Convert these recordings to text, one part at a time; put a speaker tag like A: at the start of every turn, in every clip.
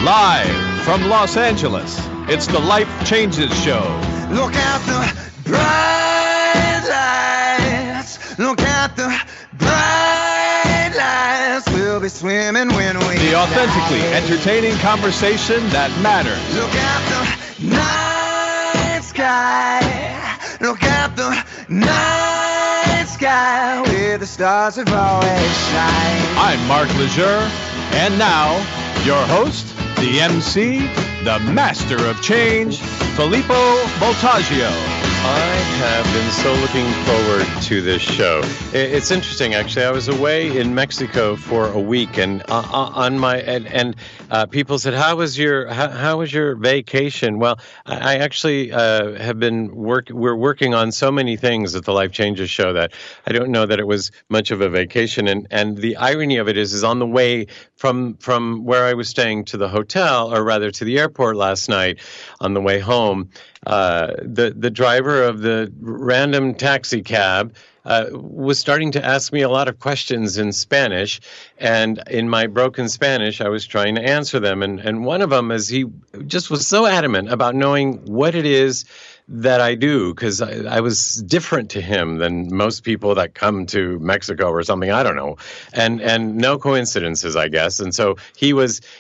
A: Live from Los Angeles, it's the Life Changes Show.
B: Look at the bright lights. Look at the bright lights. We'll be swimming when we
A: The authentically entertaining conversation that matters.
B: Look at the night sky. Look at the night sky where the stars have always shine.
A: I'm Mark Lejeune, and now, your host, the MC, the master of change, Filippo Voltaggio.
C: I have been so looking forward to this show. It's interesting, actually. I was away in Mexico for a week, and people said, "How was your vacation?" Well, I actually have been we're working on so many things at the Life Changes Show that I don't know that it was much of a vacation. And the irony of it is on the way from where I was staying to the hotel, or rather to the airport last night, on the way home, the driver of the random taxi cab was starting to ask me a lot of questions in Spanish, and in my broken Spanish, I was trying to answer them. And one of them is he just was so adamant about knowing what it is that I do, because I was different to him than most people that come to Mexico or something. I don't know, and no coincidences, I guess. And so he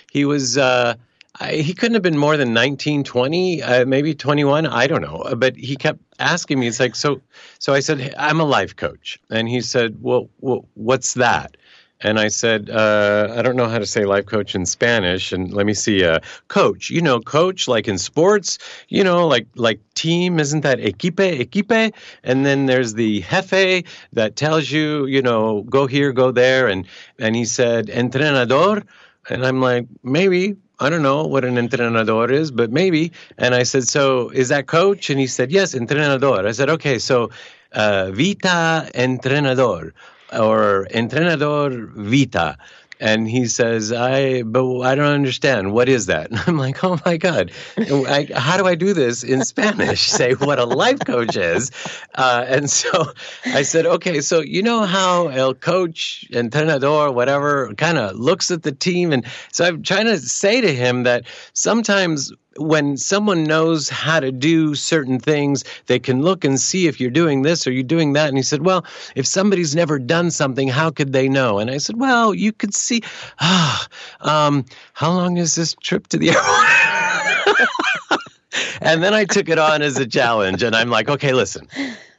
C: couldn't have been more than 19, 20, maybe 21. I don't know. But he kept asking me. It's like, so I said, hey, I'm a life coach. And he said, well, what's that? And I said, I don't know how to say life coach in Spanish. And let me see, coach, coach, like in sports, like team, isn't that equipe? And then there's the jefe that tells you, go here, go there. And he said, entrenador. And I'm like, maybe. I don't know what an entrenador is, but maybe. And I said, so is that coach? And he said, yes, entrenador. I said, okay, so Vita entrenador, or entrenador Vita. And he says, but I don't understand. What is that? And I'm like, oh my God, how do I do this in Spanish? Say what a life coach is. And so I said, okay, so you know how el coach, entrenador, whatever, kind of looks at the team. And so I'm trying to say to him that sometimes when someone knows how to do certain things, they can look and see if you're doing this or you're doing that. And he said, well, if somebody's never done something, how could they know? And I said, well, you could see, how long is this trip to the airport? And then I took it on as a challenge. And I'm like, okay, listen.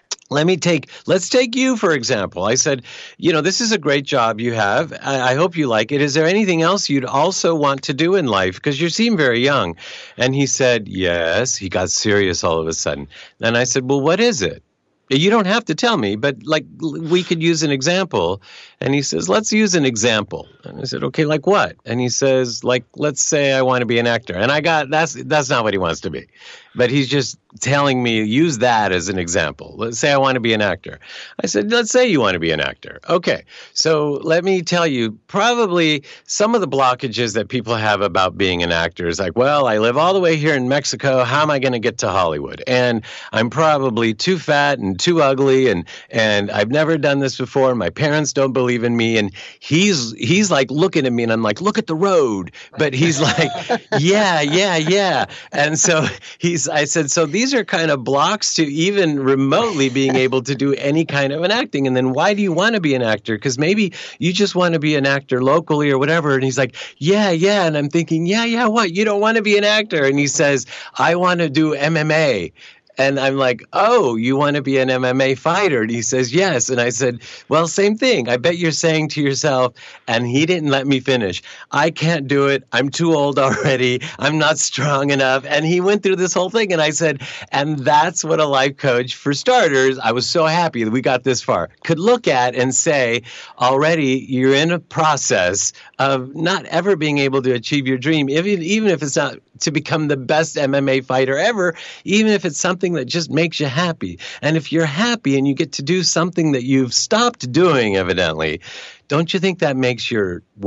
C: Let's take you, for example. I said, this is a great job you have. I hope you like it. Is there anything else you'd also want to do in life? Because you seem very young. And he said, yes. He got serious all of a sudden. And I said, well, what is it? You don't have to tell me, but we could use an example. And he says, let's use an example. And I said, okay, like what? And he says, let's say I want to be an actor. And that's not what he wants to be. But he's just telling me, use that as an example. Let's say I want to be an actor. I said, let's say you want to be an actor. Okay, so let me tell you, probably some of the blockages that people have about being an actor is like, well, I live all the way here in Mexico. How am I going to get to Hollywood? And I'm probably too fat and too ugly, and I've never done this before. My parents don't believe in me. And he's like looking at me, and I'm like, look at the road. But he's like, yeah. And so I said, so these are kind of blocks to even remotely being able to do any kind of an acting. And then why do you want to be an actor? Because maybe you just want to be an actor locally or whatever. And he's like, yeah. And I'm thinking, yeah, what? You don't want to be an actor? And he says, I want to do MMA. And I'm like, oh, you want to be an MMA fighter? And he says, yes. And I said, well, same thing. I bet you're saying to yourself, and he didn't let me finish, I can't do it. I'm too old already. I'm not strong enough. And he went through this whole thing. And I said, and that's what a life coach, for starters, I was so happy that we got this far, could look at and say, already you're in a process of not ever being able to achieve your dream, even if it's not to become the best MMA fighter ever, even if it's something that just makes you happy. And if you're happy and you get to do something that you've stopped doing, evidently, don't you think that makes your work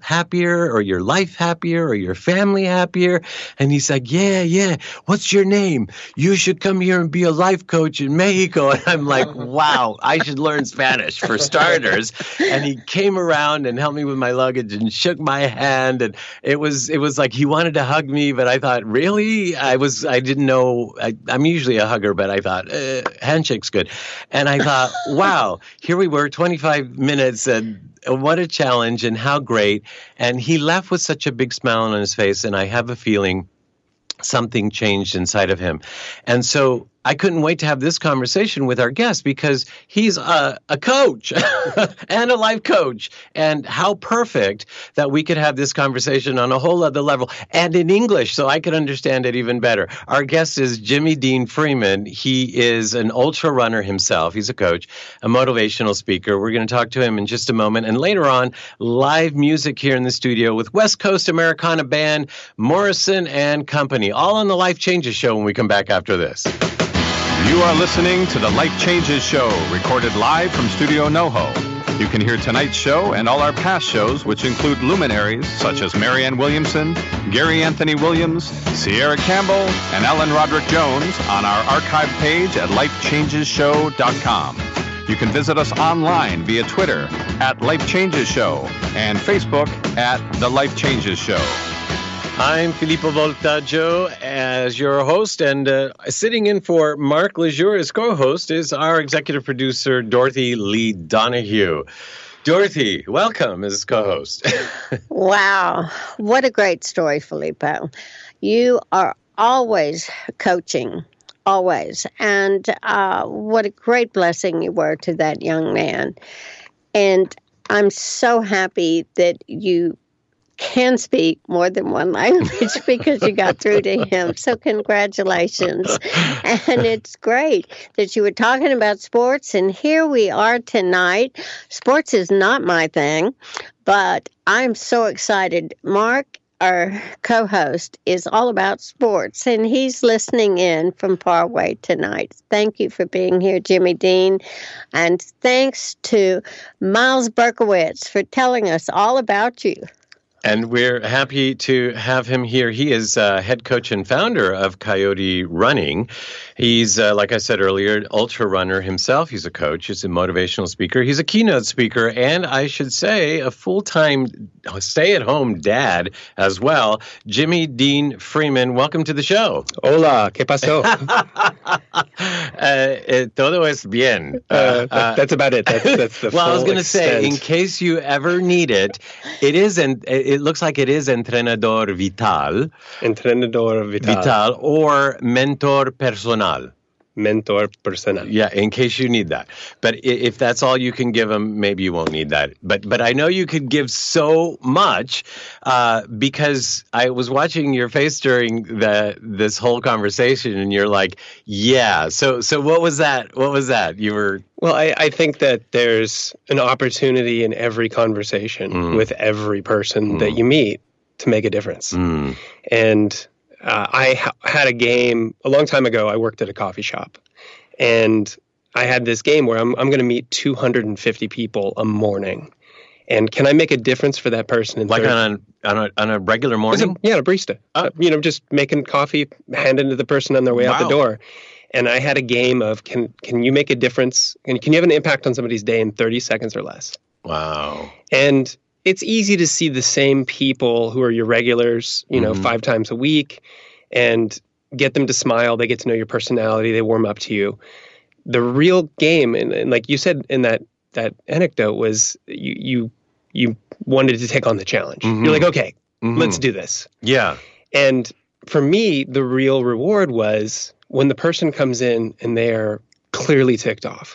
C: happier or your life happier or your family happier? And he's like, yeah. What's your name? You should come here and be a life coach in Mexico. And I'm like, wow, I should learn Spanish for starters. And he came around and helped me with my luggage and shook my hand. And it was like he wanted to hug me, but I thought, really? I didn't know. I'm usually a hugger, but I thought, handshake's good. And I thought, wow, here we were, 25 minutes, and what a challenge and how great. And he left with such a big smile on his face, and I have a feeling something changed inside of him. And so I couldn't wait to have this conversation with our guest because he's a coach and a life coach. And how perfect that we could have this conversation on a whole other level and in English so I could understand it even better. Our guest is Jimmy Dean Freeman. He is an ultra runner himself. He's a coach, a motivational speaker. We're going to talk to him in just a moment. And later on, live music here in the studio with West Coast Americana band Morrison and Company, all on the Life Changes Show when we come back after this.
A: You are listening to the Life Changes Show, recorded live from Studio NoHo. You can hear tonight's show and all our past shows, which include luminaries such as Marianne Williamson, Gary Anthony Williams, Sierra Campbell, and Ellen Roderick Jones on our archive page at lifechangesshow.com. You can visit us online via Twitter at Life Changes Show and Facebook at The Life Changes Show.
C: I'm Filippo Voltaggio as your host, and sitting in for Mark Lejour as co-host is our executive producer, Dorothy Lee Donahue. Dorothy, welcome as co-host.
D: Wow. What a great story, Filippo. You are always coaching, always. And what a great blessing you were to that young man. And I'm so happy that you can speak more than one language because you got through to him. So congratulations. And it's great that you were talking about sports. And here we are tonight. Sports is not my thing, but I'm so excited. Mark, our co-host, is all about sports, and he's listening in from far away tonight. Thank you for being here, Jimmy Dean. And thanks to Miles Berkowitz for telling us all about you.
C: And we're happy to have him here. He is head coach and founder of Coyote Running. He's, like I said earlier, an ultra runner himself. He's a coach. He's a motivational speaker. He's a keynote speaker. And I should say a full-time stay-at-home dad as well. Jimmy Dean Freeman, welcome to the show.
E: Hola, ¿qué pasó?
C: Todo es bien.
E: That's about it. That's the
C: well, I was
E: going
C: to say, in case you ever need it, it looks like it is Entrenador Vital.
E: Entrenador Vital.
C: Or Mentor Personal.
E: Mentor Personal.
C: Yeah, in case you need that. But if that's all you can give them, maybe you won't need that. But I know you could give so much because I was watching your face during this whole conversation, and you're like, yeah. So what was that? What was that? You were...
E: Well, I think that there's an opportunity in every conversation with every person that you meet to make a difference. And I had a game a long time ago. I worked at a coffee shop, and I had this game where I'm going to meet 250 people a morning. And can I make a difference for that person?
C: Like on a regular morning?
E: Yeah, a barista. Just making coffee, handing to the person on their way out the door. And I had a game of, can you make a difference? Can you have an impact on somebody's day in 30 seconds or less?
C: Wow.
E: And it's easy to see the same people who are your regulars, 5 times a week, and get them to smile. They get to know your personality. They warm up to you. The real game, and like you said in that anecdote, was you wanted to take on the challenge. You're like, okay, let's do this.
C: Yeah.
E: And for me, the real reward was when the person comes in and they're clearly ticked off.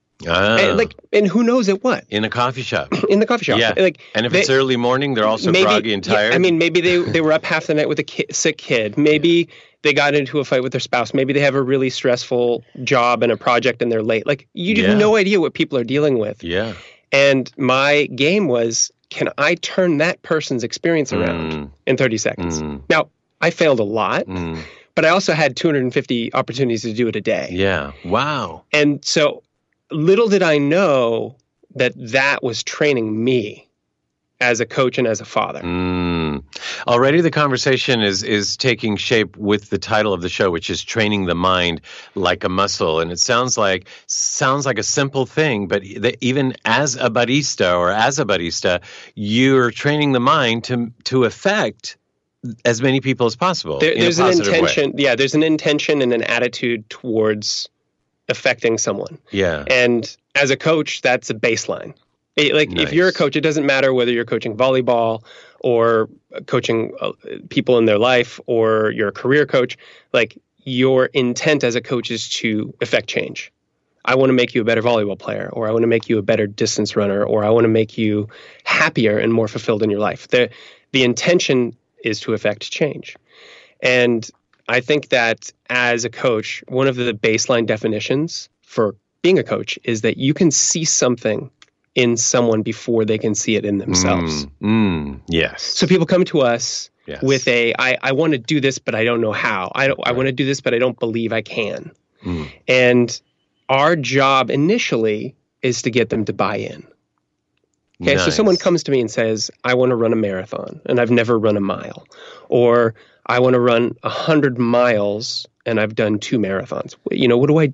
E: And who knows at what?
C: In a coffee shop.
E: In the coffee shop.
C: Yeah. And if it's early morning, they're also groggy and tired.
E: Yeah, maybe they were up half the night with a sick kid. Maybe they got into a fight with their spouse. Maybe they have a really stressful job and a project and they're late. Like, you have no idea what people are dealing with.
C: Yeah.
E: And my game was, can I turn that person's experience around in 30 seconds? Now, I failed a lot, but I also had 250 opportunities to do it a day.
C: Yeah. Wow.
E: And so little did I know that was training me as a coach and as a father.
C: Already the conversation is taking shape with the title of the show, which is Training the Mind Like a Muscle. And it sounds like a simple thing, but even as a barista, you're training the mind to affect as many people as possible.
E: There's an intention. Way. Yeah, there's an intention and an attitude towards affecting someone.
C: Yeah.
E: And as a coach, that's a baseline. Nice. If you're a coach, it doesn't matter whether you're coaching volleyball or coaching people in their life or you're a career coach. Like, your intent as a coach is to affect change. I want to make you a better volleyball player, or I want to make you a better distance runner, or I want to make you happier and more fulfilled in your life. The intention is to affect change. And I think that as a coach, one of the baseline definitions for being a coach is that you can see something in someone before they can see it in themselves.
C: Yes.
E: So people come to us with I want to do this, but I don't know how. I want to do this, but I don't believe I can. And our job initially is to get them to buy in. Okay,
C: nice.
E: So someone comes to me and says, I want to run a marathon and I've never run a mile. Or I want to run 100 miles and I've done 2 marathons. What do?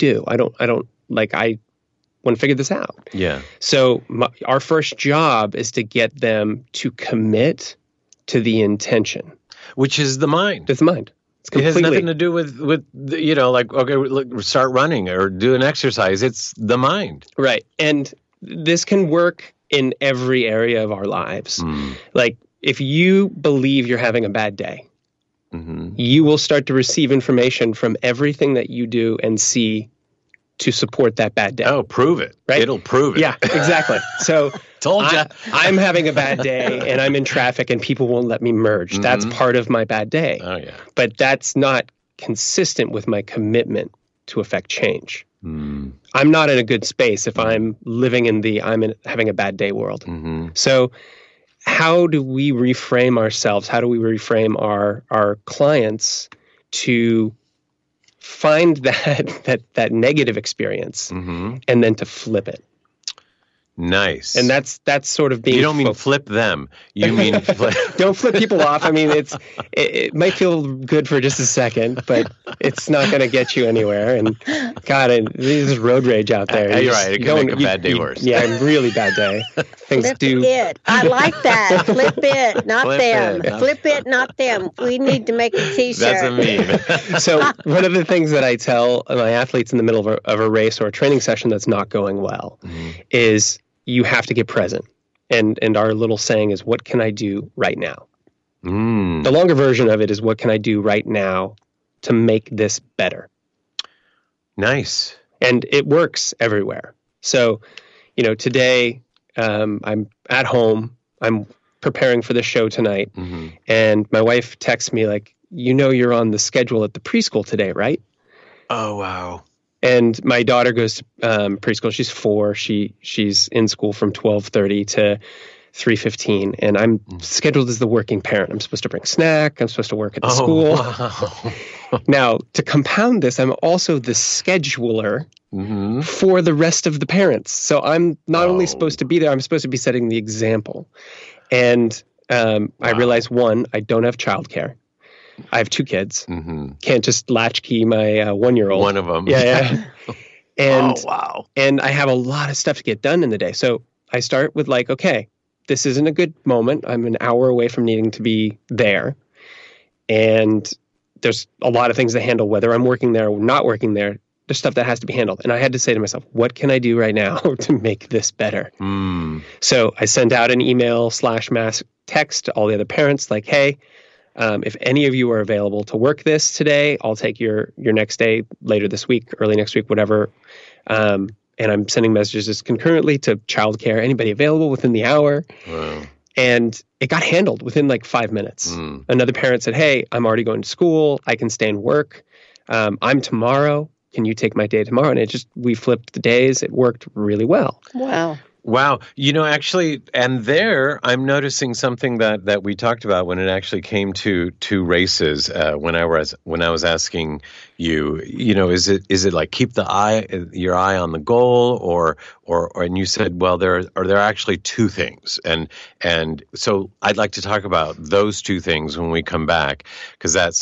E: I want to figure this out.
C: Yeah.
E: So our first job is to get them to commit to the intention.
C: Which is the mind.
E: It's the mind.
C: It has nothing to do with okay, start running or do an exercise. It's the mind.
E: Right. And this can work in every area of our lives. Like, if you believe you're having a bad day, you will start to receive information from everything that you do and see to support that bad day.
C: Oh, prove it.
E: Right?
C: It'll prove it.
E: Yeah, exactly. So
C: told you.
E: I'm having a bad day and I'm in traffic and people won't let me merge. That's part of my bad day.
C: Oh, yeah.
E: But that's not consistent with my commitment to affect change. I'm not in a good space if I'm living in having a bad day world. So how do we reframe ourselves? How do we reframe our clients to find that negative experience and then to flip it?
C: Nice.
E: And that's sort of being.
C: You don't mean flip them. You mean flip.
E: Don't flip people off. I mean, it might feel good for just a second, but it's not going to get you anywhere. And God, there's road rage out there.
C: You're right. It can make a bad day worse.
E: Yeah, a really bad day. Things
D: flip it. I like that. Flip it, not them. Flip it, not them. We need to make a T-shirt.
C: That's a meme.
E: So one of the things that I tell my athletes in the middle of a race or a training session that's not going well is, you have to get present. And our little saying is, what can I do right now? The longer version of it is, what can I do right now to make this better?
C: Nice.
E: And it works everywhere. So, today I'm at home. I'm preparing for the show tonight. And my wife texts me like, you're on the schedule at the preschool today, right?
C: Oh, wow.
E: And my daughter goes to preschool. She's 4. She's in school from 12:30 to 3:15. And I'm scheduled as the working parent. I'm supposed to bring snack. I'm supposed to work at the school.
C: Wow.
E: Now, to compound this, I'm also the scheduler for the rest of the parents. So I'm not only supposed to be there, I'm supposed to be setting the example. And I realized, one, I don't have childcare. I have 2 kids. Can't just latchkey my 1-year-old.
C: One of them.
E: Yeah. And,
C: wow.
E: And I have a lot of stuff to get done in the day. So I start with okay, this isn't a good moment. I'm an hour away from needing to be there. And there's a lot of things to handle, whether I'm working there or not working there. There's stuff that has to be handled. And I had to say to myself, what can I do right now to make this better? So I sent out an email / mass text to all the other parents like, hey, if any of you are available to work this today, I'll take your next day, later this week, early next week, whatever. And I'm sending messages concurrently to childcare, anybody available within the hour.
C: Wow.
E: And it got handled within 5 minutes. Another parent said, hey, I'm already going to school. I can stay and work. I'm tomorrow. Can you take my day tomorrow? And we flipped the days. It worked really well.
D: Wow.
C: Wow. Actually, and there I'm noticing something that we talked about when it actually came to races. When I was asking you, is it like keep your eye on the goal, or and you said, well, there are actually two things, and so I'd like to talk about those two things when we come back, because that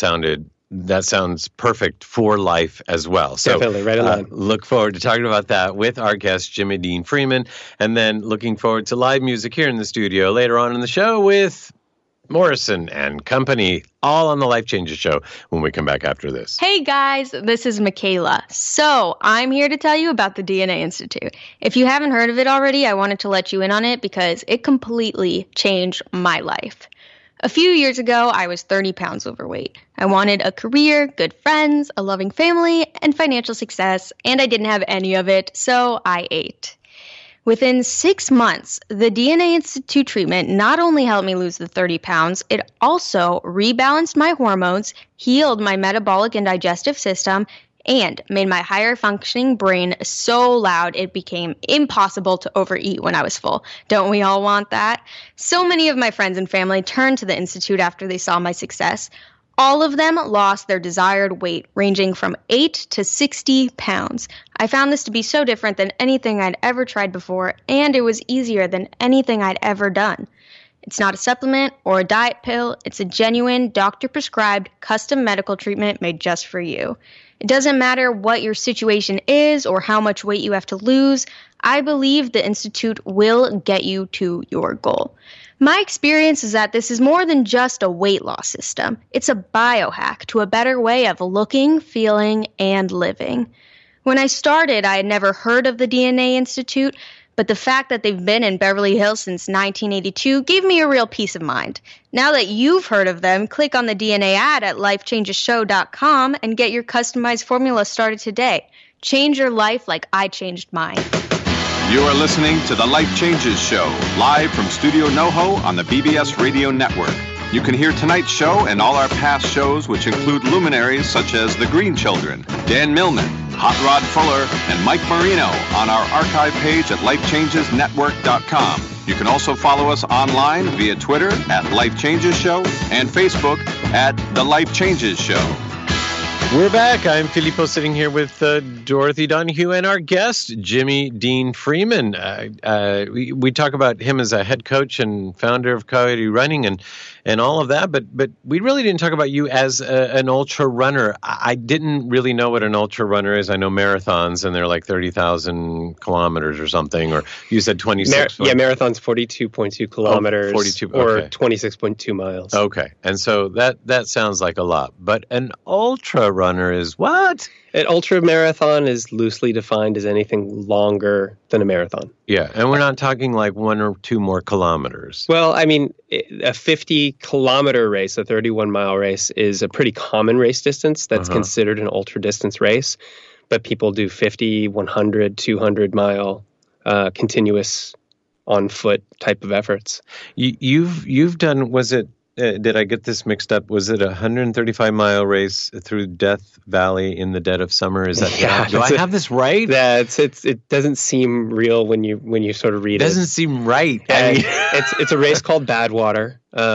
C: sounds perfect for life as well. So
E: definitely, right on.
C: Look forward to talking about that with our guest, Jimmy Dean Freeman, and then looking forward to live music here in the studio later on in the show with Morrison and company, all on the Life Changes Show when we come back after this.
F: Hey guys, this is Michaela. So I'm here to tell you about the DNA Institute. If you haven't heard of it already, I wanted to let you in on it because it completely changed my life. A few years ago, I was 30 pounds overweight. I wanted a career, good friends, a loving family, and financial success, and I didn't have any of it, so I ate. Within 6 months, the DNA Institute treatment not only helped me lose the 30 pounds, it also rebalanced my hormones, healed my metabolic and digestive system, and made my higher functioning brain so loud it became impossible to overeat when I was full. Don't we all want that? So many of my friends and family turned to the Institute after they saw my success. All of them lost their desired weight, ranging from 8 to 60 pounds. I found this to be so different than anything I'd ever tried before, and it was easier than anything I'd ever done. It's not a supplement or a diet pill. It's a genuine, doctor-prescribed, custom medical treatment made just for you. It doesn't matter what your situation is or how much weight you have to lose. I believe the Institute will get you to your goal. My experience is that this is more than just a weight loss system. It's a biohack to a better way of looking, feeling, and living. When I started, I had never heard of the DNA Institute, but the fact that they've been in Beverly Hills since 1982 gave me a real peace of mind. Now that you've heard of them, click on the DNA ad at lifechangeshow.com and get your customized formula started today. Change your life like I changed mine.
A: You are listening to The Life Changes Show, live from Studio NoHo on the BBS Radio Network. You can hear tonight's show and all our past shows, which include luminaries such as The Green Children, Dan Millman, Hot Rod Fuller, and Mike Marino on our archive page at lifechangesnetwork.com. You can also follow us online via Twitter at Life Changes Show and Facebook at The Life Changes Show.
C: We're back. I'm Filippo, sitting here with Dorothy Donahue and our guest, Jimmy Dean Freeman. We talk about him as a head coach and founder of Coyote Running and all of that, but we really didn't talk about you as an ultra runner. I didn't really know what an ultra runner is. I know marathons, and they're like 30,000 kilometers or something, or you said 26.
E: Marathon's 42.2 kilometers,
C: 42,
E: or
C: okay.
E: 26.2 miles.
C: Okay, and so that sounds like a lot, but an ultra runner is what?
E: An ultra marathon is loosely defined as anything longer than a marathon.
C: Yeah, and we're not talking like 1 or 2 more kilometers.
E: Well, I mean, a 50-kilometer race, a 31-mile race, is a pretty common race distance that's considered an ultra-distance race. But people do 50, 100, 200-mile continuous on-foot type of efforts.
C: You've done, was it, did I get this mixed up? Was it a 135-mile race through Death Valley in the dead of summer? Is that do I have this right?
E: It doesn't seem real when you sort of read it.
C: It doesn't seem right.
E: It's a race called Badwater.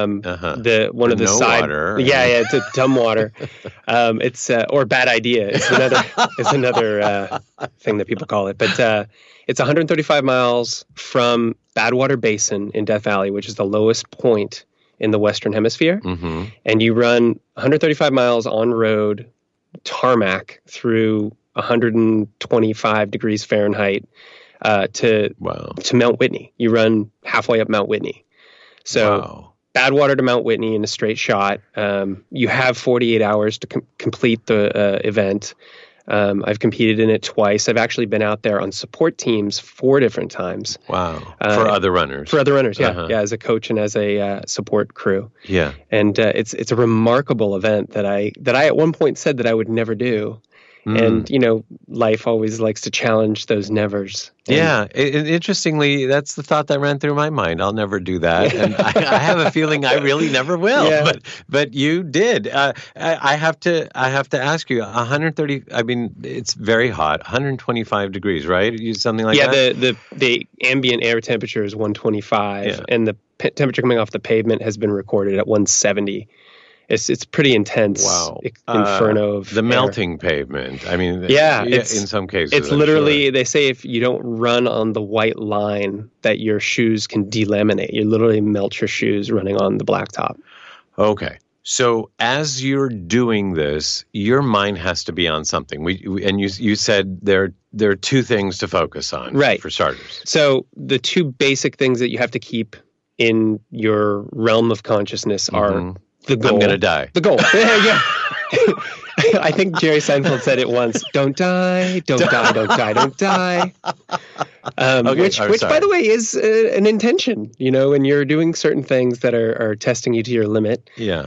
C: Water.
E: It's a dumb water. It's or Bad Idea. It's another thing that people call it. But it's 135 miles from Badwater Basin in Death Valley, which is the lowest point in the Western Hemisphere. Mm-hmm. And you run 135 miles on road, tarmac, through 125 degrees Fahrenheit to Mount Whitney. You run halfway up Mount Whitney. So Badwater to Mount Whitney in a straight shot. You have 48 hours to complete the event. I've competed in it twice. I've actually been out there on support teams 4 different times.
C: Wow. For other runners. For
E: other runners, yeah. Yeah, as a coach and as a support crew.
C: Yeah.
E: And it's a remarkable event that I at one point said that I would never do. And, life always likes to challenge those nevers.
C: Yeah. Interestingly, that's the thought that ran through my mind. I'll never do that. And I have a feeling I really never will.
E: Yeah.
C: But you did. I have to ask you, 130, I mean, it's very hot, 125 degrees, right? Something like that?
E: Yeah, the ambient air temperature is 125, and the temperature coming off the pavement has been recorded at 170. It's pretty intense.
C: Wow.
E: Inferno of
C: the
E: air.
C: Melting pavement. I mean, in some cases.
E: It's literally, they say if you don't run on the white line, that your shoes can delaminate. You literally melt your shoes running on the blacktop.
C: Okay. So as you're doing this, your mind has to be on something. And you said there are two things to focus on,
E: right,
C: for starters.
E: So the two basic things that you have to keep in your realm of consciousness are the goal.
C: I'm going to die.
E: The goal. Yeah. I think Jerry Seinfeld said it once. Don't die, don't die, don't die, don't die. Which by the way, is an intention, when you're doing certain things that are testing you to your limit.
C: Yeah.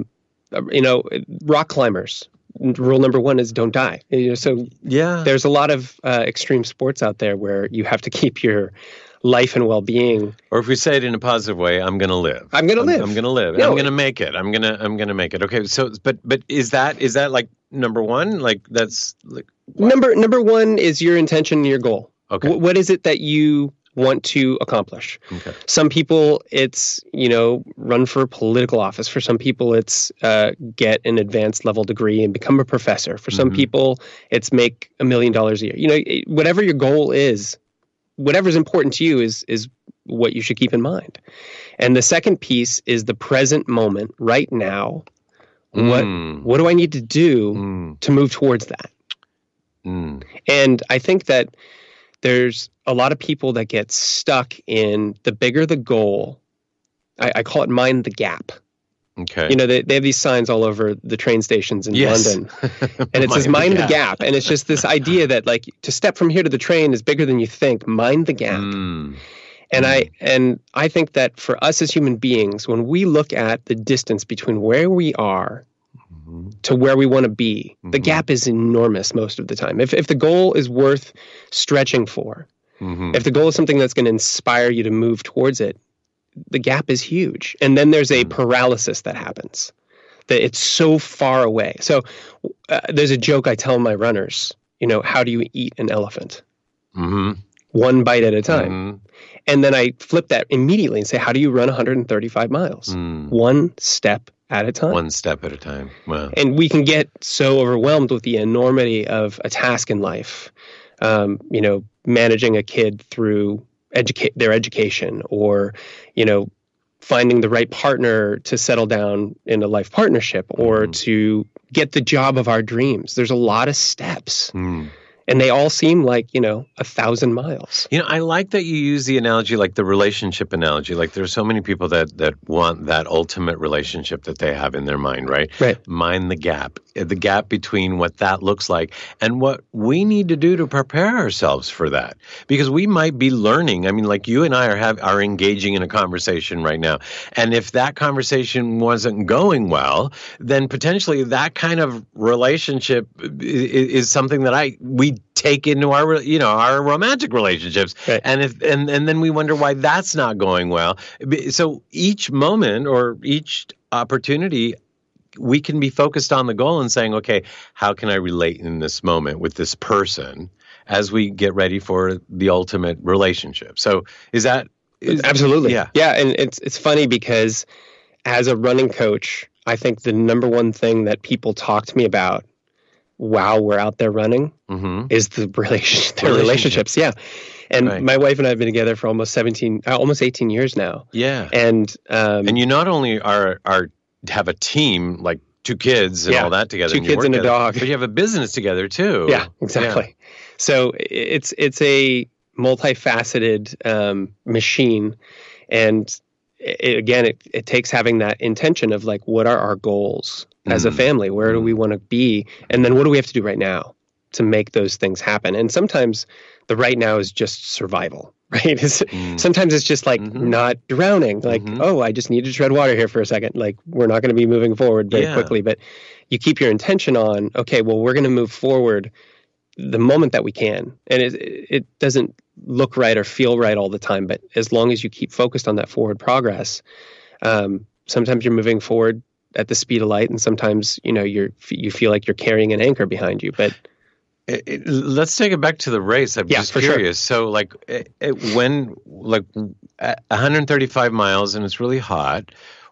E: Rock climbers. Rule number one is don't die. So there's a lot of extreme sports out there where you have to keep your life and well-being.
C: Or if we say it in a positive way, I'm going to live.
E: I'm going to live.
C: I'm going to live.
E: No,
C: I'm going to make it. I'm going to make it. Okay. So, but is that like number one? Like that's like
E: number one is your intention and your goal.
C: Okay.
E: What is it that you want to accomplish?
C: Okay.
E: Some people it's, run for political office. For some people it's get an advanced level degree and become a professor. For some people it's make $1 million a year. Whatever your goal is, whatever's important to you is what you should keep in mind. And the second piece is the present moment, right now. What do I need to do to move towards that? And I think that there's a lot of people that get stuck in the bigger the goal. I call it mind the gap.
C: Okay.
E: They have these signs all over the train stations in London. And it says mind the gap. And it's just this idea that like to step from here to the train is bigger than you think. Mind the gap. And I think that for us as human beings, when we look at the distance between where we are to where we want to be, the gap is enormous most of the time. If the goal is worth stretching for, if the goal is something that's going to inspire you to move towards it, the gap is huge. And then there's a paralysis that happens, that it's so far away. So there's a joke I tell my runners, how do you eat an elephant? One bite at a time. And then I flip that immediately and say, how do you run 135 miles? One step at a time.
C: One step at a time. Wow.
E: And we can get so overwhelmed with the enormity of a task in life, managing a kid through their education, or, finding the right partner to settle down in a life partnership, or to get the job of our dreams. There's a lot of steps. And they all seem like, 1,000 miles.
C: I like that you use the analogy, like the relationship analogy. Like there's so many people that want that ultimate relationship that they have in their mind, right?
E: Right.
C: Mind the gap between what that looks like and what we need to do to prepare ourselves for that. Because we might be learning. I mean, like you and I are engaging in a conversation right now. And if that conversation wasn't going well, then potentially that kind of relationship is something that we take into our romantic relationships.
E: Right.
C: And then we wonder why that's not going well. So each moment or each opportunity, we can be focused on the goal and saying, okay, how can I relate in this moment with this person as we get ready for the ultimate relationship? So
E: absolutely.
C: Yeah.
E: And it's funny because as a running coach, I think the number one thing that people talk to me about while we're out there running is their relationships. Yeah. And my wife and I have been together for almost 18 years now.
C: Yeah.
E: And
C: you not only have a team, like 2 kids and all that together.
E: 2 kids and a dog.
C: But you have a business together too.
E: Yeah, exactly. Yeah. So it's a multifaceted machine. And it takes having that intention of like, what are our goals as a family? Where do we want to be? And then what do we have to do right now to make those things happen? And sometimes the right now is just survival. right? Sometimes it's just like not drowning. Like, oh, I just need to tread water here for a second. Like, we're not going to be moving forward very quickly. But you keep your intention on, okay, well, we're going to move forward the moment that we can. And it doesn't look right or feel right all the time. But as long as you keep focused on that forward progress, sometimes you're moving forward at the speed of light, and sometimes, you feel like you're carrying an anchor behind you. But
C: let's take it back to the race. I'm just curious.
E: Sure.
C: So, like, when 135 miles and it's really hot,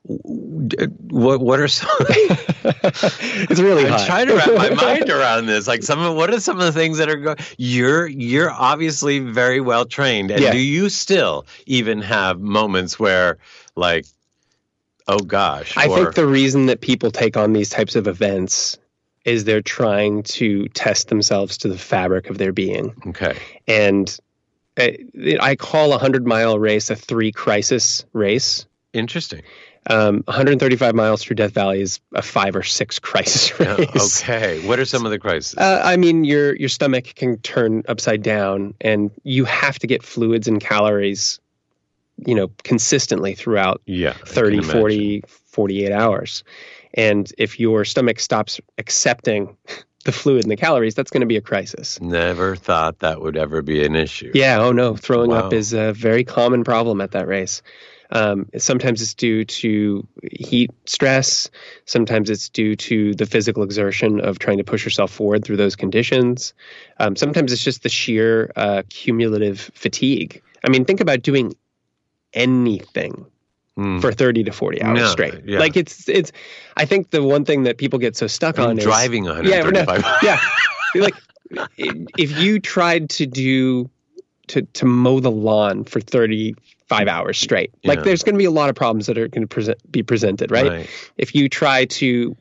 C: what are some?
E: It's really hot.
C: I'm trying to wrap my mind around this. Like, what are some of the things that are going? You're obviously very well trained, and do you still even have moments where, like, oh gosh?
E: I think the reason that people take on these types of events is they're trying to test themselves to the fabric of their being.
C: Okay.
E: And I call a 100-mile race a 3-crisis race.
C: Interesting.
E: 135 miles through Death Valley is a 5 or 6 crisis race.
C: Okay. What are some of the crises?
E: I mean, your stomach can turn upside down, and you have to get fluids and calories, consistently throughout 30, 40, 48 hours. And if your stomach stops accepting the fluid and the calories, that's going to be a crisis.
C: Never thought that would ever be an issue.
E: Yeah. Oh, no. Throwing up is a very common problem at that race. Sometimes it's due to heat stress. Sometimes it's due to the physical exertion of trying to push yourself forward through those conditions. Sometimes it's just the sheer cumulative fatigue. I mean, think about doing anything for 30 to 40 hours straight. Yeah. Like, it's. I think the one thing that people get so stuck on is
C: driving 135.
E: Yeah. Like, if you tried to mow the lawn for 35 hours straight, like, there's going to be a lot of problems that are going to be presented, right? If you try to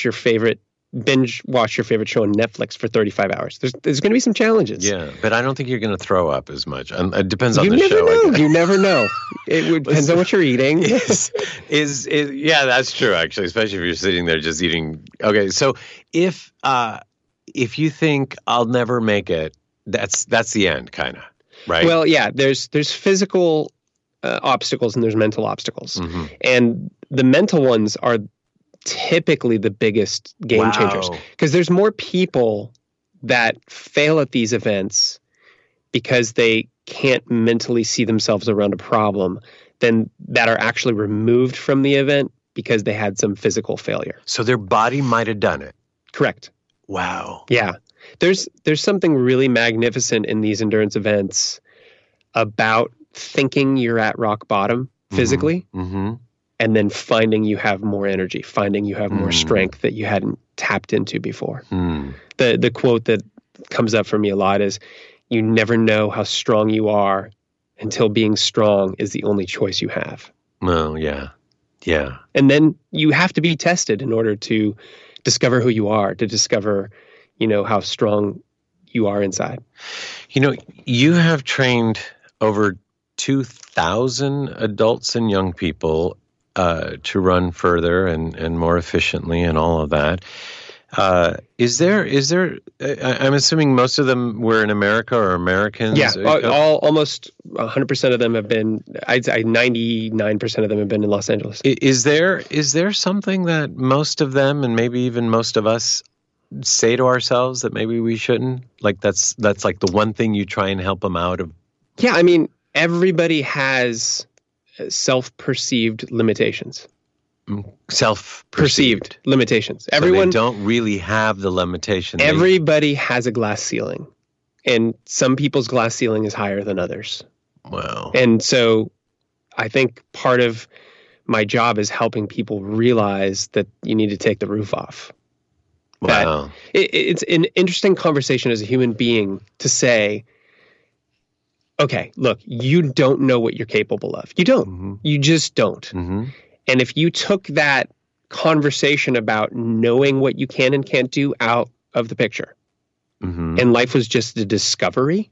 E: binge watch your favorite show on Netflix for 35 hours, there's going to be some challenges.
C: Yeah, but I don't think you're going to throw up as much. It depends on the show.
E: You never know. It depends on what you're eating.
C: Yeah, that's true, actually, especially if you're sitting there just eating. Okay, so if you think I'll never make it, that's the end, kind of, right?
E: Well, yeah, there's physical obstacles and there's mental obstacles. And the mental ones are typically the biggest game changers, because there's more people that fail at these events because they can't mentally see themselves around a problem than that are actually removed from the event because they had some physical failure.
C: So their body might have done it.
E: Correct.
C: Wow.
E: Yeah. There's something really magnificent in these endurance events about thinking you're at rock bottom physically, and then finding you have more energy, finding you have more strength that you hadn't tapped into before. The quote that comes up for me a lot is, you never know how strong you are until being strong is the only choice you have.
C: Oh, yeah. Yeah.
E: And then you have to be tested in order to discover who you are, to discover, how strong you are inside.
C: You have trained over 2,000 adults and young people to run further and more efficiently and all of that. Is there? I'm assuming most of them were in America or Americans.
E: Yeah, almost 100% of them have been. I'd say 99% of them have been in Los Angeles.
C: Is there something that most of them, and maybe even most of us, say to ourselves that maybe we shouldn't? Like, that's like the one thing you try and help them out of.
E: Yeah, I mean, everybody has self-perceived limitations. Self-perceived limitations.
C: So everyone don't really have the limitation.
E: Everybody has a glass ceiling, and some people's glass ceiling is higher than others.
C: Wow.
E: And so I think part of my job is helping people realize that you need to take the roof off.
C: Wow.
E: It's an interesting conversation as a human being to say, okay, look, you don't know what you're capable of. You don't. You just don't. And if you took that conversation about knowing what you can and can't do out of the picture, and life was just a discovery,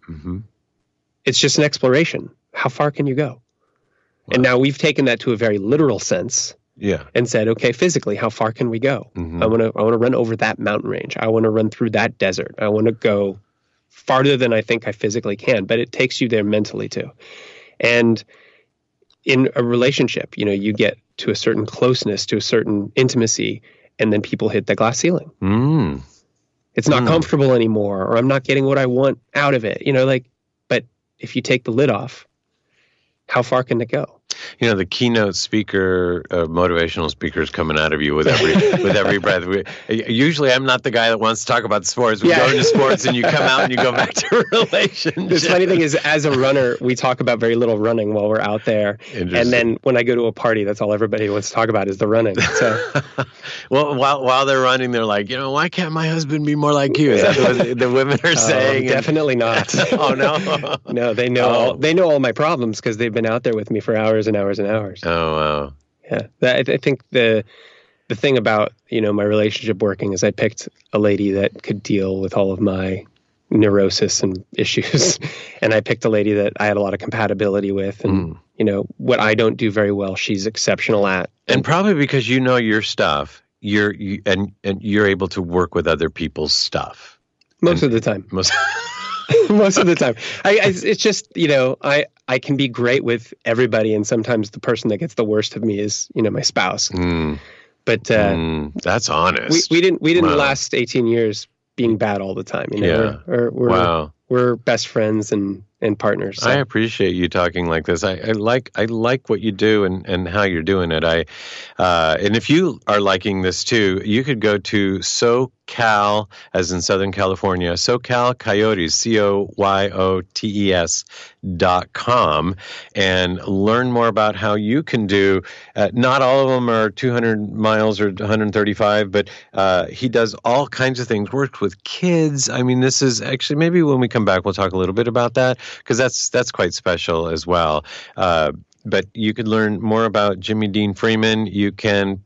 E: it's just an exploration. How far can you go? Wow. And now we've taken that to a very literal sense.
C: Yeah.
E: And said, okay, physically, how far can we go? I want to run over that mountain range. I want to run through that desert. I want to go farther than I think I physically can, but it takes you there mentally too. And in a relationship, you get to a certain closeness, to a certain intimacy, and then people hit the glass ceiling. It's not comfortable anymore, or I'm not getting what I want out of it. But if you take the lid off, how far can it go?
C: The keynote speaker, motivational speakers coming out of you with every breath. Usually, I'm not the guy that wants to talk about sports. We go into sports, and you come out and you go back to relationships.
E: The funny thing is, as a runner, we talk about very little running while we're out there. And then when I go to a party, that's all everybody wants to talk about is the running. So,
C: well, while they're running, they're like, why can't my husband be more like you? Is that what the women are saying?
E: Definitely not.
C: Oh no,
E: no, they know all my problems because they've been out there with me for hours and hours and hours.
C: Oh, wow.
E: Yeah. I think the thing about, my relationship working is I picked a lady that could deal with all of my neurosis and issues. And I picked a lady that I had a lot of compatibility with. And, what I don't do very well, she's exceptional at.
C: And probably because you know your stuff, you're able to work with other people's stuff.
E: Most of the time. Most of the time. It's just, I can be great with everybody, and sometimes the person that gets the worst of me is, my spouse. But
C: that's honest.
E: We didn't last 18 years being bad all the time. We're best friends and partners. So.
C: I appreciate you talking like this. I like what you do and how you're doing it. And if you are liking this too, you could go to SoCal, as in Southern California, SoCal Coyotes, COYOTES.com, and learn more about how you can do. Not all of them are 200 miles or 135, but he does all kinds of things. Worked with kids. I mean, this is actually, maybe when we come back, we'll talk a little bit about that, because that's quite special as well. But you could learn more about Jimmy Dean Freeman. You can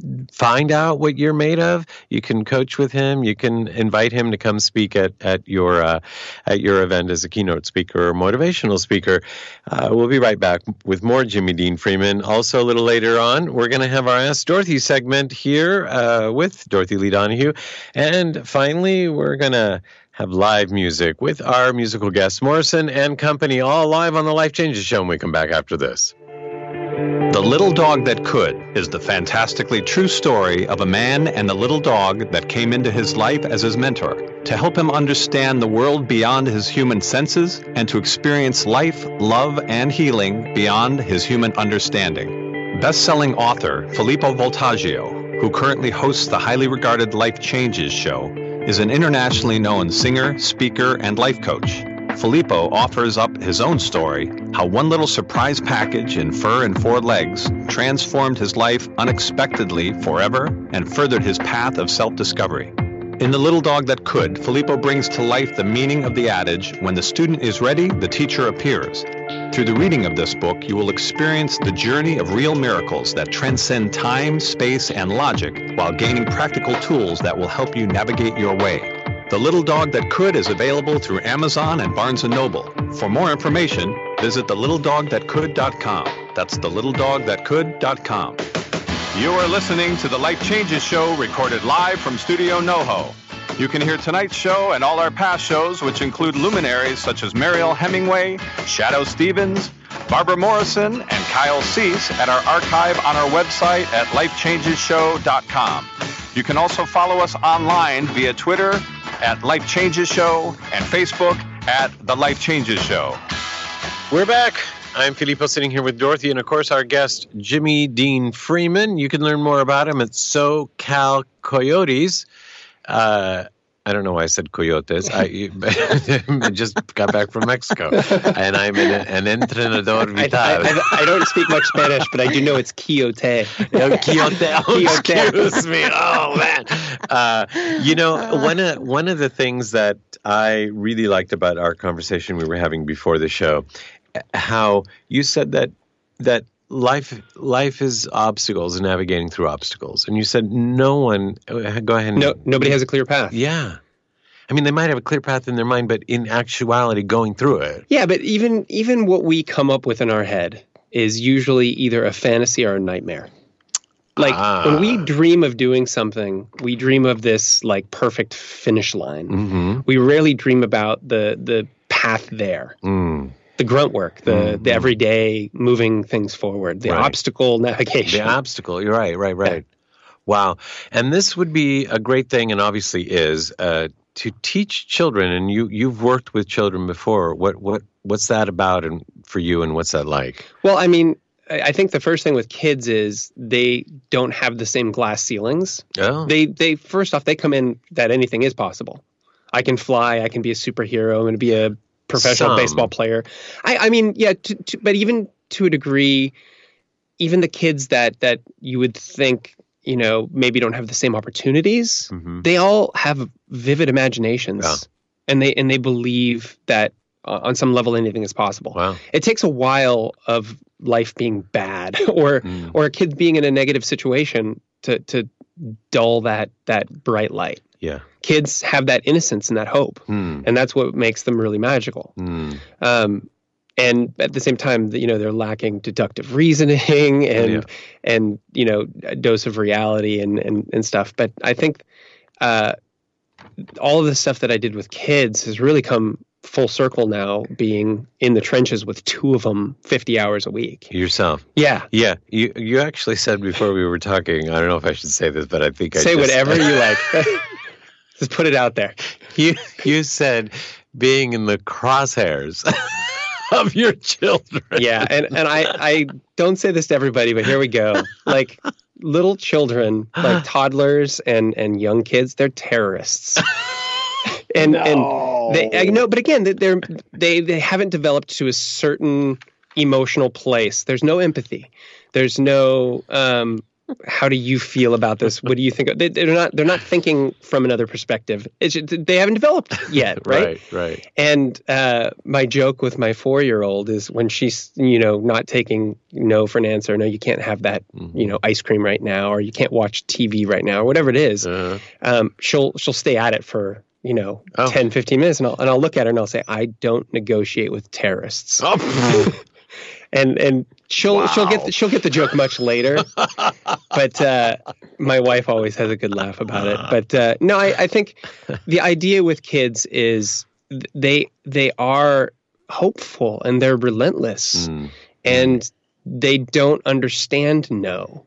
C: find out what you're made of. You can coach with him. You can invite him to come speak at your event as a keynote speaker or motivational speaker. We'll be right back with more Jimmy Dean Freeman. Also, a little later on, we're going to have our Ask Dorothy segment here with Dorothy Lee Donahue. And finally, we're going to have live music with our musical guest, Morrison and Company, all live on the Life Changes Show when we come back after this.
A: The Little Dog That Could is the fantastically true story of a man and the little dog that came into his life as his mentor to help him understand the world beyond his human senses and to experience life, love, and healing beyond his human understanding. Best-selling author Filippo Voltaggio, who currently hosts the highly regarded Life Changes Show, is an internationally known singer, speaker, and life coach. Filippo offers up his own story, how one little surprise package in fur and 4 legs transformed his life unexpectedly forever and furthered his path of self-discovery. In The Little Dog That Could, Filippo brings to life the meaning of the adage, when the student is ready, the teacher appears. Through the reading of this book, you will experience the journey of real miracles that transcend time, space, and logic while gaining practical tools that will help you navigate your way. The Little Dog That Could is available through Amazon and Barnes & Noble. For more information, visit thelittledogthatcould.com. That's thelittledogthatcould.com. You are listening to the Life Changes Show, recorded live from Studio NoHo. You can hear tonight's show and all our past shows, which include luminaries such as Mariel Hemingway, Shadoe Stevens, Barbara Morrison, and Kyle Cease at our archive on our website at lifechangesshow.com. You can also follow us online via Twitter at Life Changes Show and Facebook at The Life Changes Show.
C: We're back. I'm Filippo, sitting here with Dorothy, and of course our guest, Jimmy Dean Freeman. You can learn more about him at SoCal Coyotes. I don't know why I said coyotes. I just got back from Mexico, and I'm an entrenador vital.
E: I don't speak much Spanish, but I do know it's quiote.
C: Excuse me. Oh, man. One of the things that I really liked about our conversation we were having before the show, how you said that life is obstacles and navigating through obstacles. And you said no one, go ahead.
E: Nobody has a clear path.
C: Yeah. I mean, they might have a clear path in their mind, but in actuality, going through it.
E: Yeah, but even what we come up with in our head is usually either a fantasy or a nightmare. Like when we dream of doing something, we dream of this like perfect finish line.
C: Mm-hmm.
E: We rarely dream about the path there. The grunt work, the everyday moving things forward, the obstacle navigation.
C: The obstacle, you're right. Yeah. Wow. And this would be a great thing, and obviously is, to teach children, and you've worked with children before. What's that about and for you, and what's that like?
E: Well, I mean, I think the first thing with kids is they don't have the same glass ceilings.
C: Oh.
E: They first off, they come in that anything is possible. I can fly, I can be a superhero, I'm going to be a professional baseball player. I mean, yeah, but even to a degree, even the kids that you would think, you know, maybe don't have the same opportunities, they all have vivid imaginations, and they believe that on some level anything is possible.
C: Wow.
E: It takes a while of life being bad or a kid being in a negative situation to dull that bright light.
C: Yeah.
E: Kids have that innocence and that hope, and that's what makes them really magical. And at the same time, you know, they're lacking deductive reasoning and you know, a dose of reality and stuff. But I think all of the stuff that I did with kids has really come full circle now, being in the trenches with two of them 50 hours a week.
C: Yourself.
E: Yeah.
C: Yeah. You actually said before we were talking, I don't know if I should say this, but I think
E: Say whatever you like. Just put it out there.
C: You said being in the crosshairs of your children.
E: Yeah, and I don't say this to everybody, but here we go. Like little children, like toddlers and young kids, they're terrorists. and they, I know, but again, they haven't developed to a certain emotional place. There's no empathy. There's no how do you feel about this? What do you think? They're not thinking from another perspective. They haven't developed yet, right?
C: Right.
E: And my joke with my 4-year-old is when she's, you know, not taking no for an answer. No, you can't have that, you know, ice cream right now, or you can't watch TV right now, or whatever it is. She'll stay at it for, you know, 10, 15 minutes, and I'll look at her and I'll say, I don't negotiate with terrorists. And she'll get the joke much later, but my wife always has a good laugh about it. But no, I think the idea with kids is they are hopeful and they're relentless, and they don't understand no.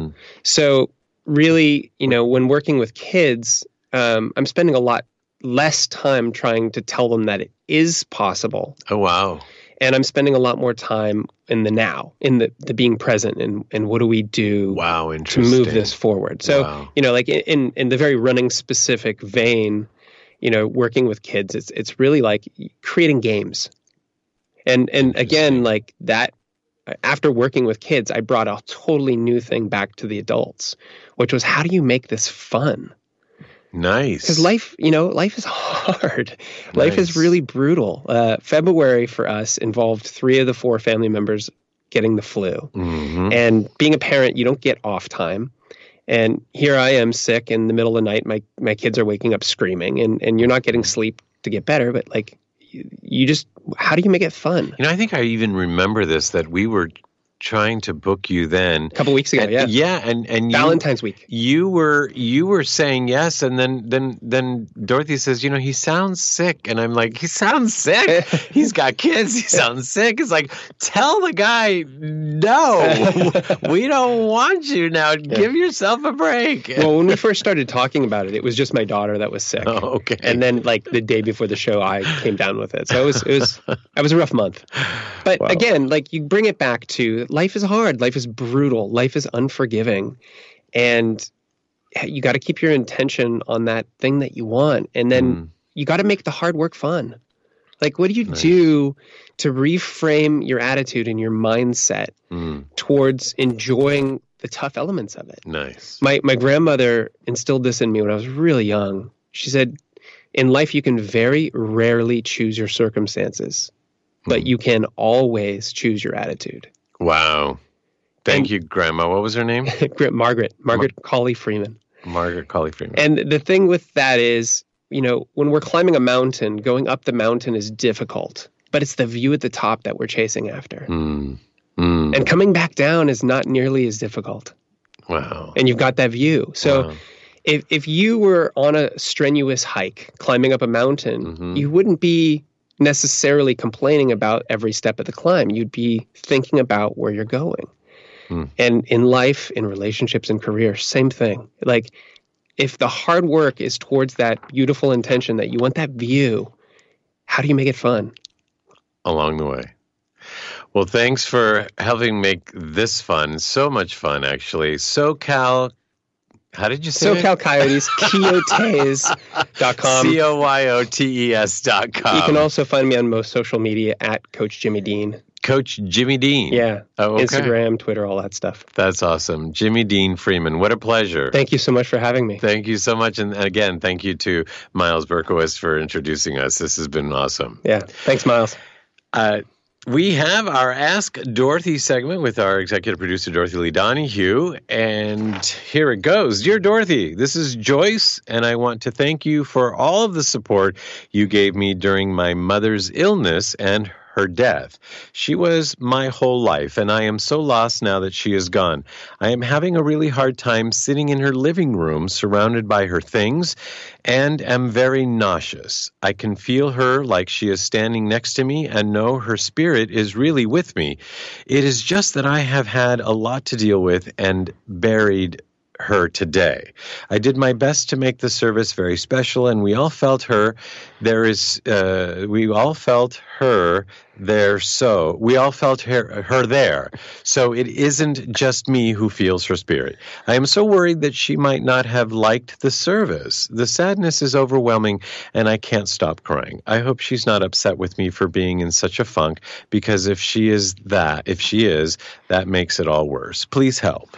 E: So really, you know, when working with kids, I'm spending a lot less time trying to tell them that it is possible.
C: Oh, wow.
E: And I'm spending a lot more time in the now, in the being present, and what do we do to move this forward. So, you know, like in the very running specific vein, you know, working with kids, it's really like creating games. And again, like that, after working with kids, I brought a totally new thing back to the adults, which was, how do you make this fun?
C: Nice.
E: Because life is hard. Life is really brutal. February for us involved 3 of the 4 family members getting the flu. And being a parent, you don't get off time. And here I am sick in the middle of the night. My kids are waking up screaming, and you're not getting sleep to get better. But like, you just, how do you make it fun?
C: You know, I think I even remember this, that we were trying to book you then
E: a couple weeks ago.
C: And
E: Valentine's week.
C: You were saying yes, and then Dorothy says, you know, he sounds sick, and I'm like, he sounds sick. He's got kids. He sounds sick. It's like, tell the guy, no, we don't want you now. Give yourself a break.
E: Well, when we first started talking about it, it was just my daughter that was sick.
C: Oh, okay.
E: And then like the day before the show, I came down with it. So it was a rough month. But again, like you bring it back to, life is hard. Life is brutal. Life is unforgiving. And you got to keep your intention on that thing that you want. And then you got to make the hard work fun. Like, what do you do to reframe your attitude and your mindset towards enjoying the tough elements of it?
C: Nice.
E: My grandmother instilled this in me when I was really young. She said, in life, you can very rarely choose your circumstances, but you can always choose your attitude.
C: Wow. Thank you, Grandma. What was her name?
E: Margaret Colley Freeman.
C: Margaret Colley Freeman.
E: And the thing with that is, you know, when we're climbing a mountain, going up the mountain is difficult, but it's the view at the top that we're chasing after. And coming back down is not nearly as difficult.
C: Wow.
E: And you've got that view. So if you were on a strenuous hike, climbing up a mountain, you wouldn't be necessarily complaining about every step of the climb. You'd be thinking about where you're going. And in life, in relationships and career, same thing. Like, if the hard work is towards that beautiful intention that you want that view, how do you make it fun?
C: Along the way. Well, thanks for helping make this fun. So much fun, actually. SoCal, how did you say
E: SoCal
C: it?
E: Coyotes, Coyotes.com.
C: COYOTES.com.
E: You can also find me on most social media at Coach Jimmy Dean.
C: Coach Jimmy Dean.
E: Yeah.
C: Oh, okay.
E: Instagram, Twitter, all that stuff.
C: That's awesome. Jimmy Dean Freeman. What a pleasure.
E: Thank you so much for having me.
C: Thank you so much. And again, thank you to Miles Berkowitz for introducing us. This has been awesome.
E: Yeah. Thanks, Miles.
C: We have our Ask Dorothy segment with our executive producer, Dorothy Lee Donahue. And here it goes. Dear Dorothy, this is Joyce, and I want to thank you for all of the support you gave me during my mother's illness and her death. She was my whole life, and I am so lost now that she is gone. I am having a really hard time sitting in her living room surrounded by her things and am very nauseous. I can feel her like she is standing next to me and know her spirit is really with me. It is just that I have had a lot to deal with and buried her today. I did my best to make the service very special, and we all felt her. We all felt her there. So it isn't just me who feels her spirit. I am so worried that she might not have liked the service. The sadness is overwhelming, and I can't stop crying. I hope she's not upset with me for being in such a funk, because if she is, that makes it all worse. Please help.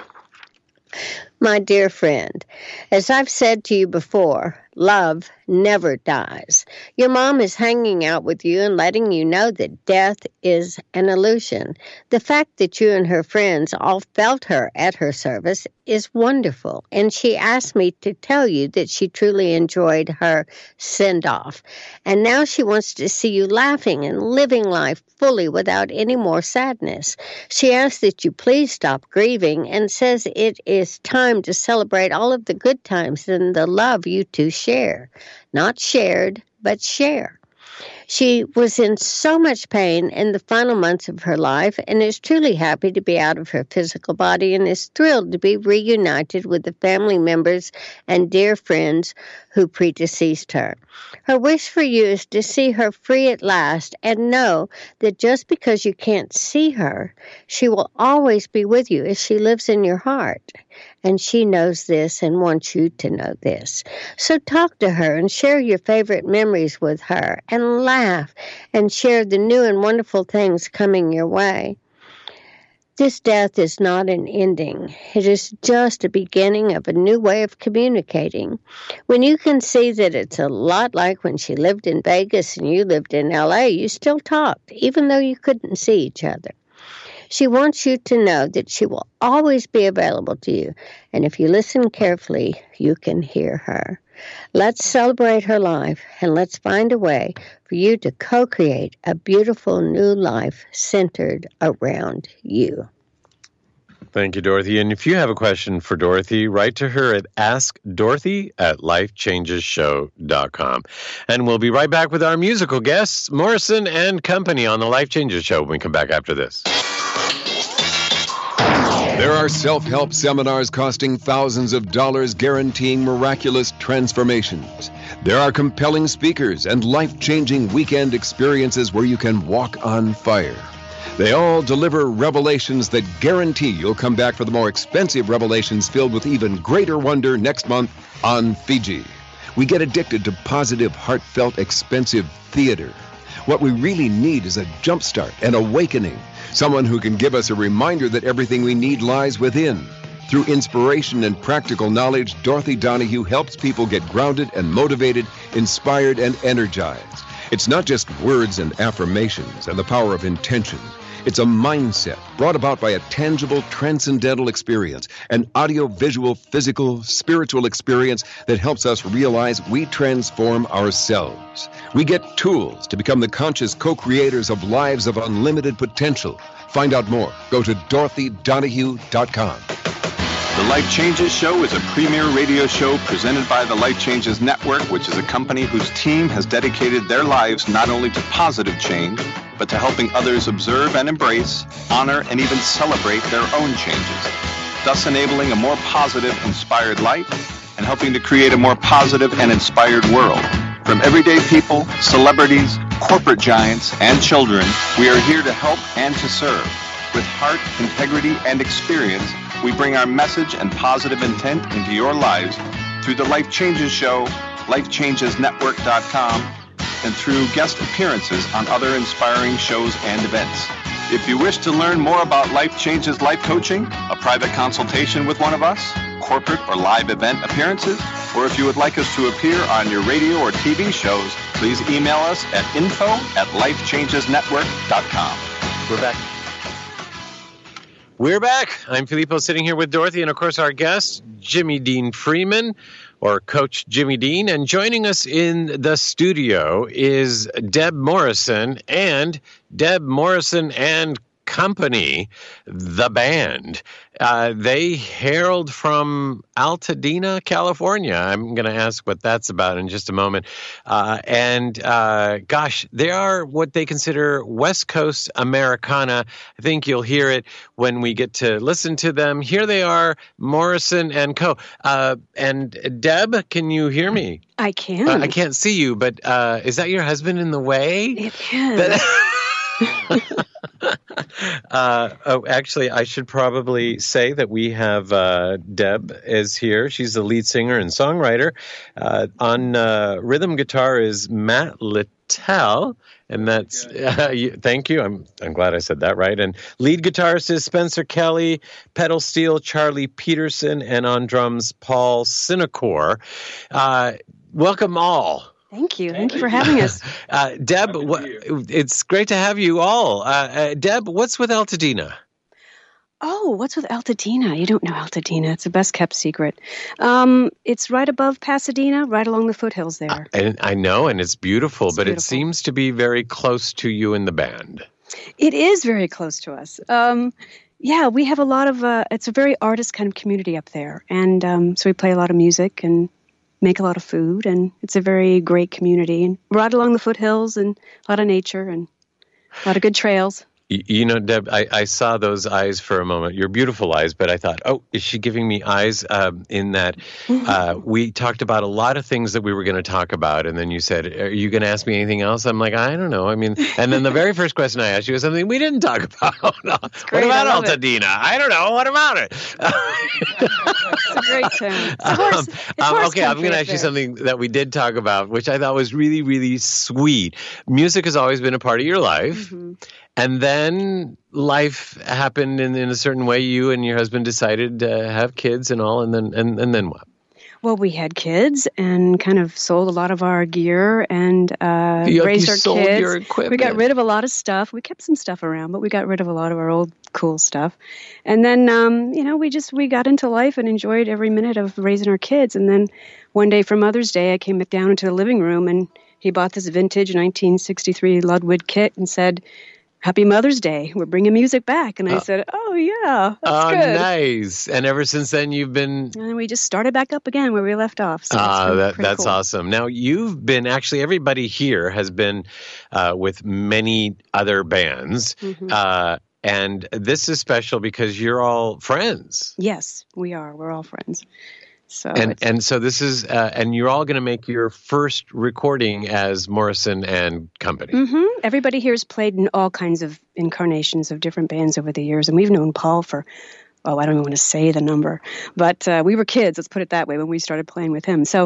D: My dear friend, as I've said to you before, love never dies. Your mom is hanging out with you and letting you know that death is an illusion. The fact that you and her friends all felt her at her service is wonderful, and she asked me to tell you that she truly enjoyed her send-off. And now she wants to see you laughing and living life fully without any more sadness. She asks that you please stop grieving and says it is time to celebrate all of the good times and the love you two share. Not shared, but share. She was in so much pain in the final months of her life and is truly happy to be out of her physical body and is thrilled to be reunited with the family members and dear friends who predeceased her. Her wish for you is to see her free at last and know that just because you can't see her, she will always be with you as she lives in your heart. And she knows this and wants you to know this. So talk to her and share your favorite memories with her and laugh and share the new and wonderful things coming your way. This death is not an ending. It is just a beginning of a new way of communicating. When you can see that it's a lot like when she lived in Vegas and you lived in LA, you still talked, even though you couldn't see each other. She wants you to know that she will always be available to you, and if you listen carefully, you can hear her. Let's celebrate her life, and let's find a way for you to co-create a beautiful new life centered around you.
C: Thank you, Dorothy. And if you have a question for Dorothy, write to her at askdorothy@lifechangesshow.com. And we'll be right back with our musical guests, Morrison and Company, on the Life Changes Show when we come back after this.
G: There are self-help seminars costing thousands of dollars guaranteeing miraculous transformations. There are compelling speakers and life-changing weekend experiences where you can walk on fire. They all deliver revelations that guarantee you'll come back for the more expensive revelations filled with even greater wonder next month on Fiji. We get addicted to positive, heartfelt, expensive theater. What we really need is a jumpstart, an awakening, someone who can give us a reminder that everything we need lies within. Through inspiration and practical knowledge, Dorothy Donahue helps people get grounded and motivated, inspired and energized. It's not just words and affirmations and the power of intention. It's a mindset brought about by a tangible, transcendental experience, an audio-visual, physical, spiritual experience that helps us realize we transform ourselves. We get tools to become the conscious co-creators of lives of unlimited potential. Find out more. Go to DorothyDonahue.com.
A: The Life Changes Show is a premier radio show presented by the Life Changes Network, which is a company whose team has dedicated their lives not only to positive change, but to helping others observe and embrace, honor, and even celebrate their own changes, thus enabling a more positive, inspired life and helping to create a more positive and inspired world. From everyday people, celebrities, corporate giants, and children, we are here to help and to serve. With heart, integrity, and experience, we bring our message and positive intent into your lives through the Life Changes Show, lifechangesnetwork.com, and through guest appearances on other inspiring shows and events. If you wish to learn more about Life Changes Life Coaching, a private consultation with one of us, corporate or live event appearances, or if you would like us to appear on your radio or TV shows, please email us at info@lifechangesnetwork.com.
C: We're back. We're back. I'm Filippo, sitting here with Dorothy, and of course our guest, Jimmy Dean Freeman, or Coach Jimmy Dean. And joining us in the studio is Deb Morrison and Deb Morrison and Company, the band. They hailed from Altadena, California. I'm going to ask what that's about in just a moment. Gosh, they are what they consider West Coast Americana. I think you'll hear it when we get to listen to them. Here they are, Morrison and Co. And Deb, can you hear me?
H: I can.
C: I can't see you, but is that your husband in the way?
H: It is.
C: Actually, I should probably say that we have Deb is here. She's the lead singer and songwriter. On rhythm guitar is Matt Littell, and that's thank you. I'm glad I said that right. And lead guitarist is Spencer Kelly, pedal steel Charlie Peterson, and on drums Paul Sinacor. Welcome all.
H: Thank you. Thank you for having us.
C: Deb, it's great to have you all. Deb, what's with Altadena?
H: Oh, what's with Altadena? You don't know Altadena. It's the best kept secret. It's right above Pasadena, right along the foothills there.
C: I know, and it's beautiful, but it seems to be very close to you in the band.
H: It is very close to us. Yeah, we have a lot of, it's a very artist kind of community up there. And so we play a lot of music and make a lot of food, and it's a very great community. And right along the foothills, and a lot of nature, and a lot of good trails.
C: You know, Deb, I saw those eyes for a moment, your beautiful eyes, but I thought, oh, is she giving me eyes in that we talked about a lot of things that we were going to talk about, and then you said, are you going to ask me anything else? I'm like, I don't know. I mean, and then the very first question I asked you was something we didn't talk about. What about Altadena? I don't know. What about it?
H: It's a great tune.
C: Okay, I'm going to ask you something that we did talk about, which I thought was really, really sweet. Music has always been a part of your life. Mm-hmm. And then life happened in a certain way. You and your husband decided to have kids and all, and then what?
H: Well, we had kids and kind of sold a lot of our gear and raised our
C: sold
H: kids.
C: Your equipment.
H: We got rid of a lot of stuff. We kept some stuff around, but we got rid of a lot of our old cool stuff. And then, we got into life and enjoyed every minute of raising our kids. And then one day for Mother's Day, I came down into the living room, and he bought this vintage 1963 Ludwig kit and said, "Happy Mother's Day. We're bringing music back." And I said, "Oh, yeah, that's good." Oh,
C: nice. And ever since then, you've been...
H: And we just started back up again where we left off. So
C: that's
H: cool.
C: Awesome. Now, you've been... Actually, everybody here has been with many other bands. Mm-hmm. And this is special because you're all friends.
H: Yes, we are. We're all friends. So
C: so this is, and you're all going to make your first recording as Morrison and Company.
H: Mm-hmm. Everybody here has played in all kinds of incarnations of different bands over the years, and we've known Paul for, I don't even want to say the number, but we were kids, let's put it that way, when we started playing with him. So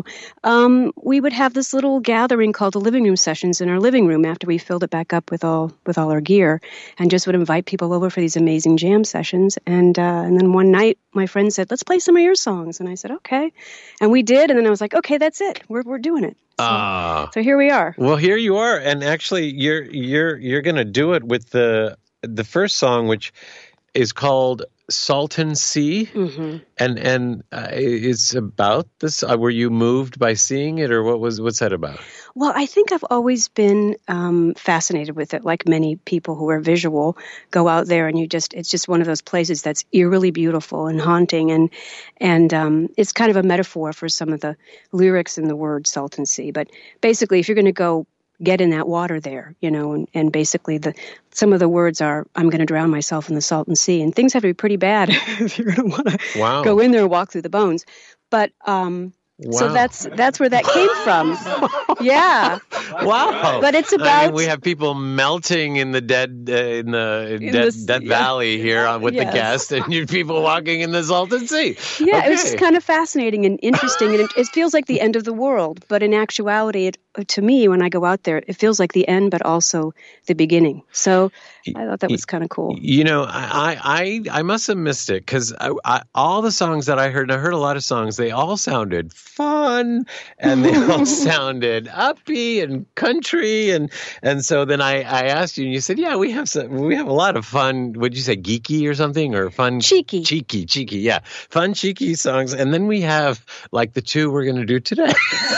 H: we would have this little gathering called the Living Room Sessions in our living room after we filled it back up with all our gear, and just would invite people over for these amazing jam sessions. And then one night, my friend said, "Let's play some of your songs." And I said, "Okay." And we did, and then I was like, "Okay, that's it. We're doing it." So here we are.
C: Well, here you are, and actually, you're going to do it with the first song, which is called Salton Sea, and it's about this. Were you moved by seeing it, or what's that about?
H: Well, I think I've always been fascinated with it. Like many people who are visual, go out there and it's just one of those places that's eerily beautiful and haunting, and it's kind of a metaphor for some of the lyrics in the word Salton Sea. But basically, if you're going to go get in that water there, and basically some of the words are, I'm going to drown myself in the Salton Sea, and things have to be pretty bad if you're going to want to go in there and walk through the bones. But so that's where that came from. Yeah.
C: Wow.
H: But it's about
C: we have people melting in the dead valley here with the guest, and you people walking in the Salton Sea.
H: Yeah, okay. It was just kind of fascinating and interesting, and it feels like the end of the world. But in actuality, to me, when I go out there, it feels like the end, but also the beginning. So I thought that was kind of cool.
C: I must have missed it because all the songs that I heard, and I heard a lot of songs, they all sounded fun, and they all sounded uppy and country, and so then I asked you, and you said, yeah, we have a lot of fun. Would you say geeky or something, or fun?
H: Cheeky,
C: yeah, fun cheeky songs, and then we have like the two we're going to do today.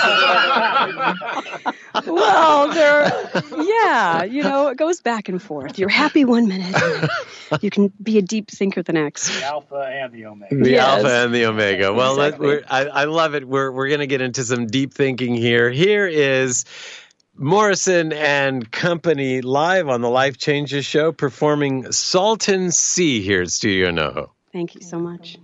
H: Well, it goes back and forth. You're happy one minute, and you can be a deep thinker the next.
I: The alpha and the omega.
C: Alpha and the omega. Well,
H: exactly.
C: I love it. We're going to get into some deep thinking here. Here is Morrison and Company live on the Life Changes Show, performing Salton Sea here at Studio NoHo.
H: Thank you so much.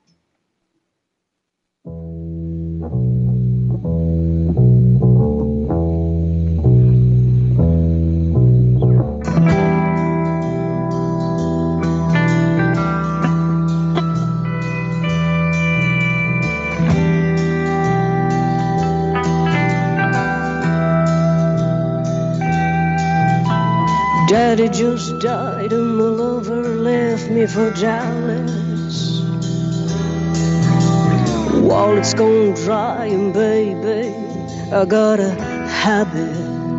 J: Daddy just died and my lover left me for Dallas. Wallet's gone dry and baby, I got a habit.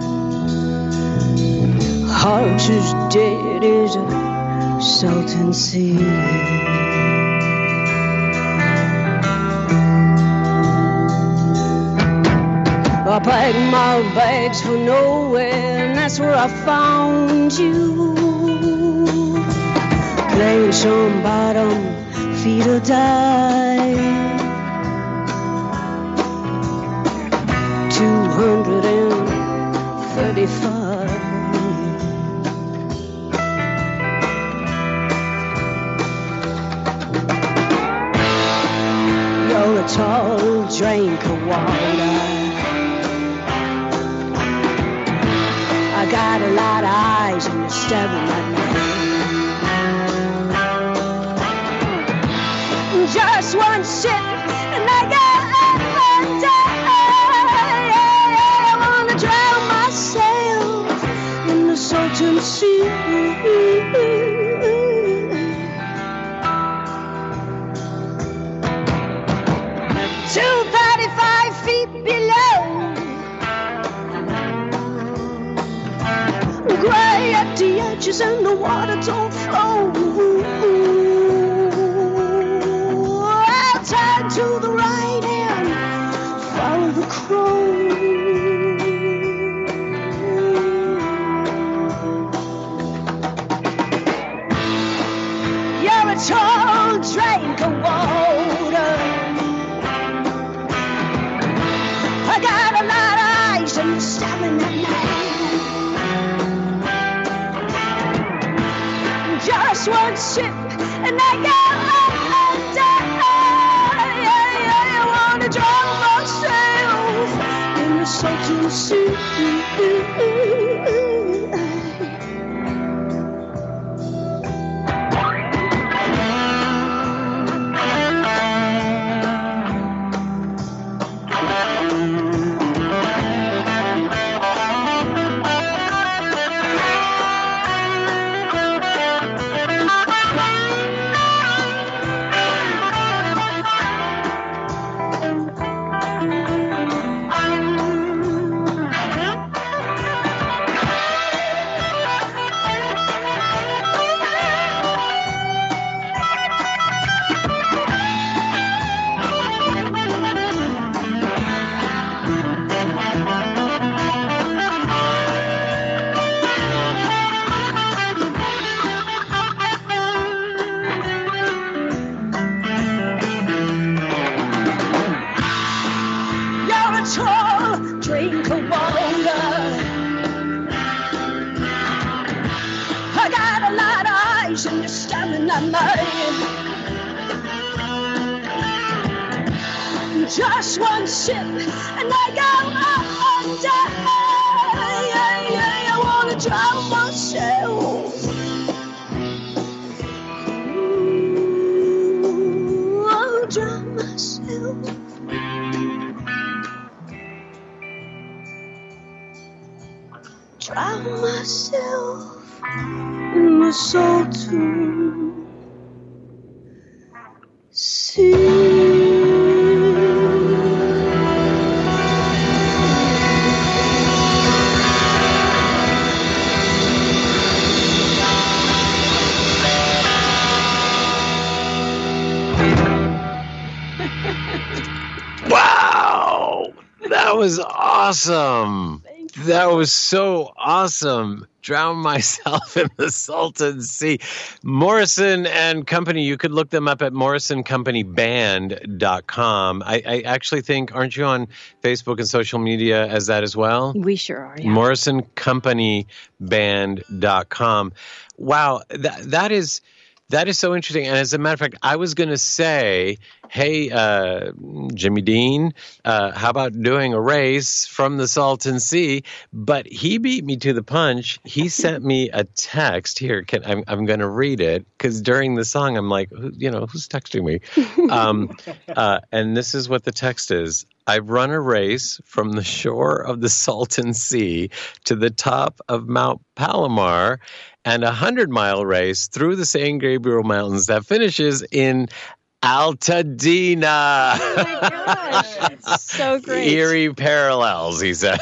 J: Heart as dead as a Salton Sea. I packed my bags for nowhere, and that's where I found you. Playing some bottom feed or die. 235. You're a tall drink of water. I got a lot of eyes and you're staring at me. Just one sip and I got I wanna drown myself in the Salton Sea. 235 feet below. Gray at the edges and the water don't flow. I'll turn to the right and follow the crow. You're a tall drink of water. I got a lot of eyes and you're staring at me. Just one sip and I got I wanna drown myself in the Salton Sea. staring at me. Just one sip, and I go up and down. I wanna drown myself. Ooh, I'll drown myself. Drown myself in the Salton Sea.
C: Wow, that was awesome. That was so awesome. Drown myself in the Salton Sea. Morrison and Company, you could look them up at morrisoncompanyband.com. I actually think, aren't you on Facebook and social media as that as well?
H: We sure are, yeah.
C: morrisoncompanyband.com. Wow, that is so interesting. And as a matter of fact, I was going to say, hey, Jimmy Dean, how about doing a race from the Salton Sea? But he beat me to the punch. He sent me a text. Here, I'm going to read it because during the song, I'm like, who's texting me? And this is what the text is. I've run a race from the shore of the Salton Sea to the top of Mount Palomar and a 100-mile race through the San Gabriel Mountains that finishes in Altadena.
H: Oh my gosh, it's so great.
C: Eerie parallels, he said.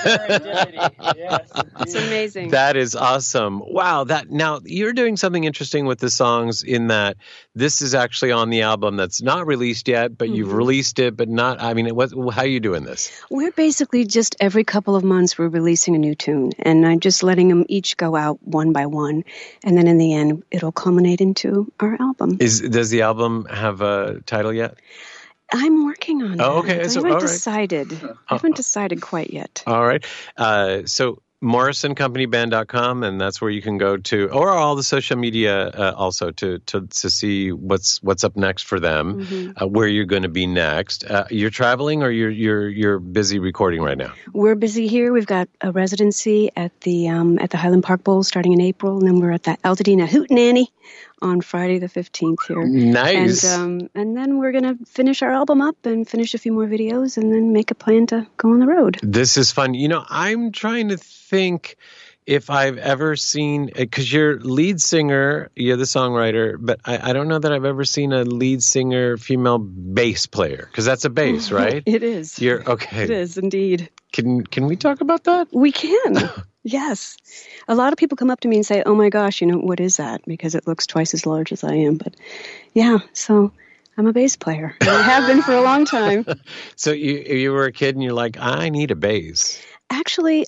I: Yes,
H: it's amazing.
C: That is awesome. Wow. Now you're doing something interesting with the songs in that this is actually on the album that's not released yet, but you've released it, but not. I mean, how are you doing this?
H: We're basically just every couple of months we're releasing a new tune, and I'm just letting them each go out one by one, and then in the end it'll culminate into our album.
C: Does the album have a title yet?
H: I'm working on it.
C: Oh, okay.
H: I haven't decided. I haven't decided quite yet.
C: All right. So morrisoncompanyband.com, and that's where you can go to, or all the social media also to see what's up next for them, where you're going to be next. You're traveling, or you're busy recording right now?
H: We're busy here. We've got a residency at the Highland Park Bowl starting in April, and then we're at the Altadena Hootenanny on Friday the 15th here.
C: Nice.
H: And then we're going to finish our album up and finish a few more videos and then make a plan to go on the road.
C: This is fun. I'm trying to think if I've ever seen, because you're lead singer, you're the songwriter, but I don't know that I've ever seen a lead singer female bass player, because that's a bass, right?
H: It is.
C: You're okay.
H: It is indeed.
C: Can we talk about that?
H: We can. Yes. A lot of people come up to me and say, oh my gosh, what is that? Because it looks twice as large as I am. But yeah, so I'm a bass player. And I have been for a long time.
C: So you were a kid and you're like, I need a bass.
H: Actually,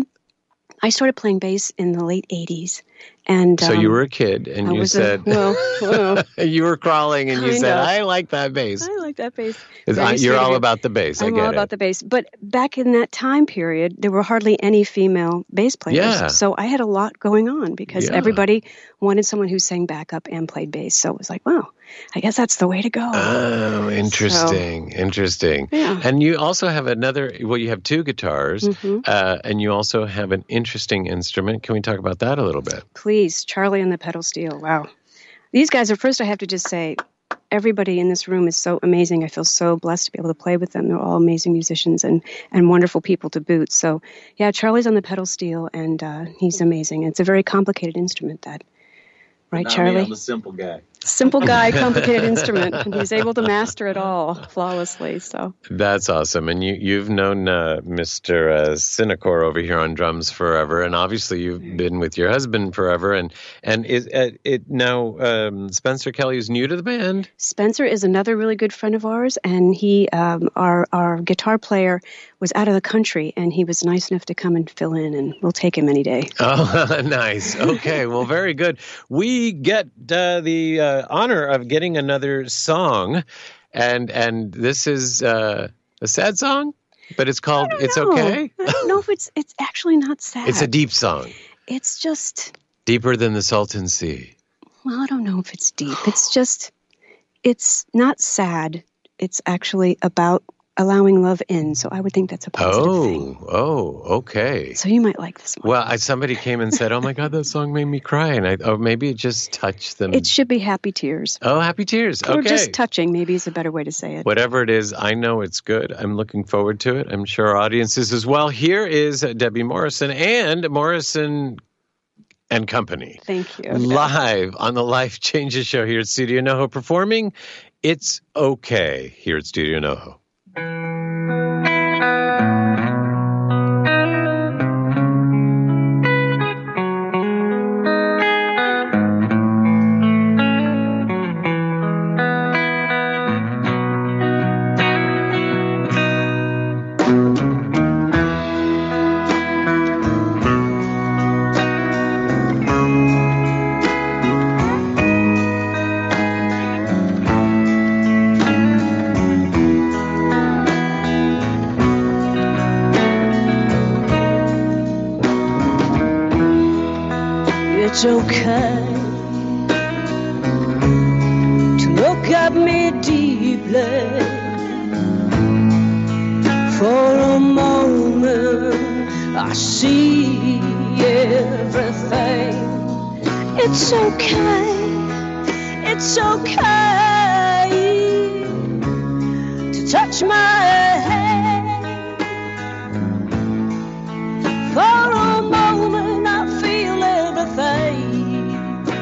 H: I started playing bass in the late 80s. And
C: so you were a kid and you said, you were crawling and you said, I like that bass.
H: I like that bass.
C: You're all about the bass.
H: I'm all about the bass. But back in that time period, there were hardly any female bass players.
C: Yeah.
H: So I had a lot going on because everybody wanted someone who sang backup and played bass. So it was like, wow, I guess that's the way to go.
C: Oh, interesting. Interesting.
H: Yeah.
C: And you also have you have two guitars and you also have an interesting instrument. Can we talk about that a little bit?
H: Please, Charlie and the pedal steel. Wow. These guys are, first I have to just say, everybody in this room is so amazing. I feel so blessed to be able to play with them. They're all amazing musicians and wonderful people to boot. So, yeah, Charlie's on the pedal steel, and he's amazing. It's a very complicated instrument, right, Charlie?
K: I'm a simple guy.
H: Simple guy, complicated instrument, and he's able to master it all flawlessly. So
C: that's awesome. And you've known Mr. Sinacor over here on drums forever, and obviously you've been with your husband forever. And now Spencer Kelly is new to the band.
H: Spencer is another really good friend of ours, and he our guitar player was out of the country, and he was nice enough to come and fill in, and we'll take him any day.
C: Oh, nice. Okay, well, very good. We get the honor of getting another song, and this is a sad song, but it's called "It's Okay."
H: I don't know if it's actually not sad.
C: It's a deep song.
H: It's just
C: deeper than the Salton Sea.
H: Well, I don't know if it's deep. It's not sad. It's actually about allowing love in. So I would think that's a positive thing.
C: Oh, okay.
H: So you might like this one.
C: Well, somebody came and said, "Oh my God, that song made me cry," and maybe it just touched them.
H: It should be happy tears.
C: Oh, happy tears. Okay.
H: Or just touching, maybe is a better way to say it.
C: Whatever it is, I know it's good. I'm looking forward to it. I'm sure our audience is as well. Here is Debbie Morrison and Morrison and Company.
H: Thank you.
C: Live on the Life Changes Show here at Studio NoHo performing It's Okay here at Studio NoHo.
J: It's okay to look at me deeply for a moment. I see everything. It's okay. It's okay to touch my head for a moment. I feel everything.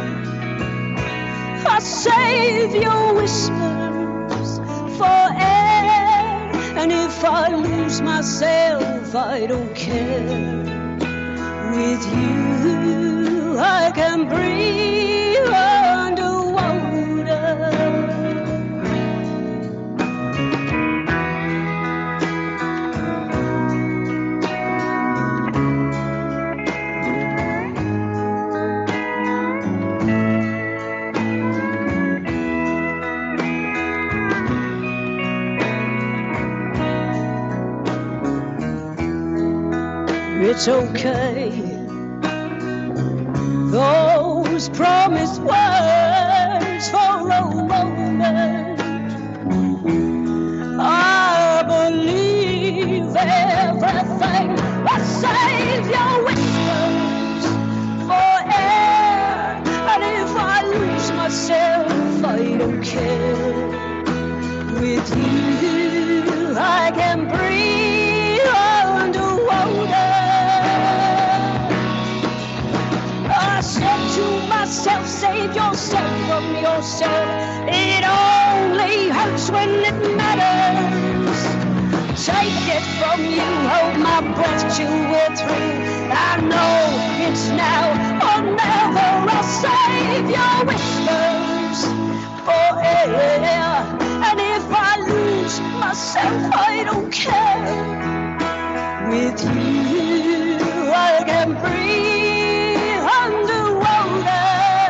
J: I save your whispers for air, and if I lose myself, I don't care. With you, I can breathe underwater. It's okay. Those promised words for a moment. I believe everything. I save your whispers for air, and if I lose myself, I don't care. With you, I can breathe underwater. I said to myself, save yourself from yourself. It only hurts when it matters. Take it from you, hold my breath till we're through. I know it's now or never. I'll save your whispers for air, and if I lose myself, I don't care. With you, I can breathe underwater.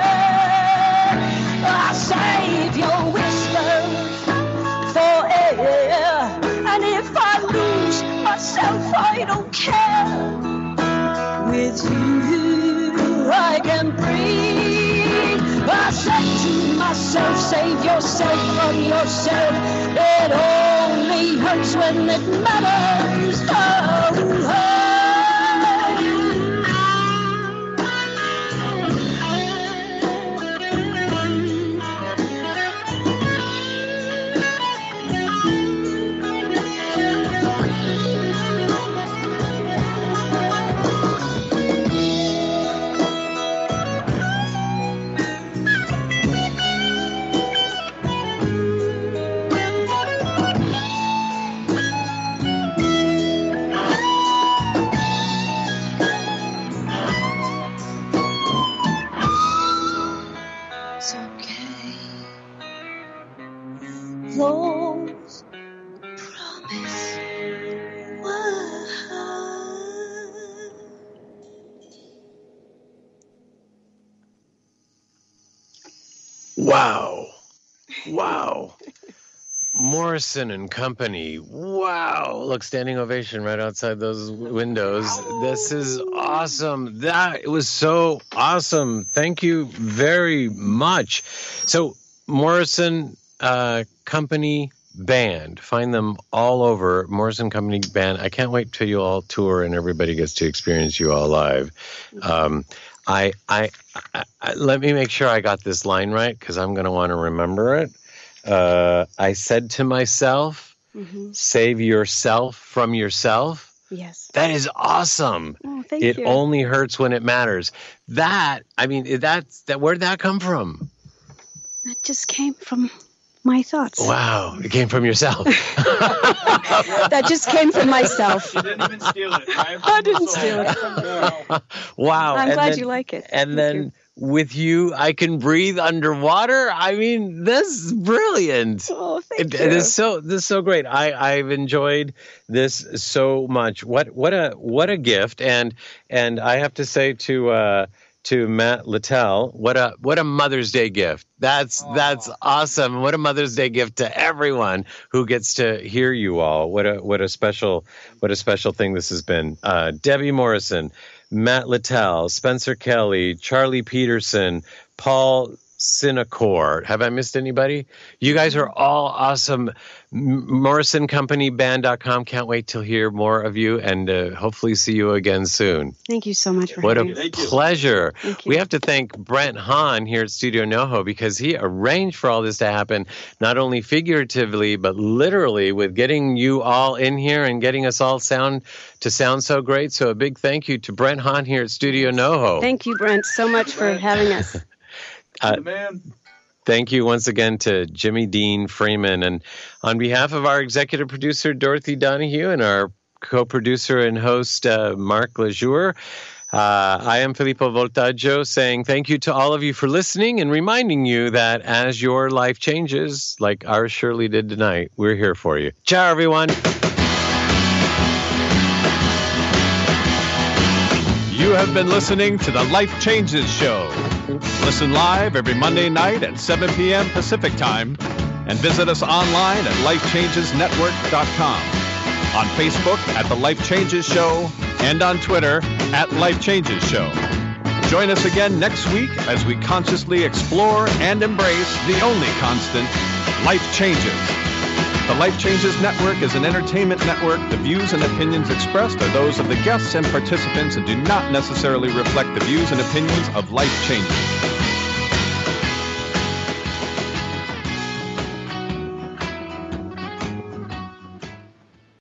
J: I save your whispers for air, and if I lose myself, I don't care. With you, I can breathe. I said to myself, save yourself from yourself. It only hurts when it matters. It's okay. Those promise words.
C: Wow. Morrison and Company. Wow. Look, standing ovation right outside those windows. This is awesome. It was so awesome. Thank you very much. So, Morrison Company Band. Find them all over. Morrison Company Band. I can't wait till you all tour and everybody gets to experience you all live. I let me make sure I got this line right because I'm going to want to remember it. I said to myself, save yourself from yourself.
H: Yes.
C: That is awesome.
H: Oh, thank
C: it
H: you.
C: only hurts when it matters. Where'd that come from?
H: That just came from my thoughts.
C: Wow. It came from yourself.
H: That just came from myself.
I: You didn't even steal it. Right?
H: I didn't steal it.
C: Wow.
H: I'm glad you like it.
C: And then with you, I can breathe underwater. I mean, this is brilliant.
H: Oh, thank you.
C: This is so great. I've enjoyed this so much. What a gift. And I have to say to Matt Littell, what a Mother's Day gift. That's awesome. What a Mother's Day gift to everyone who gets to hear you all. What a special thing this has been. Debbie Morrison, Matt Littell, Spencer Kelly, Charlie Peterson, Paul Cinecor. Have I missed anybody? You guys are all awesome. MorrisonCompanyBand.com. Can't wait to hear more of you and hopefully see you again soon.
H: Thank you so much for
C: What
H: having
C: a
H: me.
C: pleasure.
H: Thank you.
C: We have to thank Brent Hahn here at Studio NoHo because he arranged for all this to happen, not only figuratively, but literally with getting you all in here and getting us all sound so great. So a big thank you to Brent Hahn here at Studio NoHo.
H: Thank you, Brent, so much for having us.
C: Thank you once again to Jimmy Dean Freeman. And on behalf of our executive producer, Dorothy Donahue, and our co-producer and host, Mark Lejour, I am Filippo Voltaggio saying thank you to all of you for listening and reminding you that as your life changes, like ours surely did tonight, we're here for you. Ciao, everyone.
A: You have been listening to the Life Changes Show. Listen live every Monday night at 7 p.m. Pacific Time and visit us online at lifechangesnetwork.com, on Facebook at The Life Changes Show, and on Twitter at Life Changes Show. Join us again next week as we consciously explore and embrace the only constant, life changes. The Life Changes Network is an entertainment network. The views and opinions expressed are those of the guests and participants and do not necessarily reflect the views and opinions of Life Changes.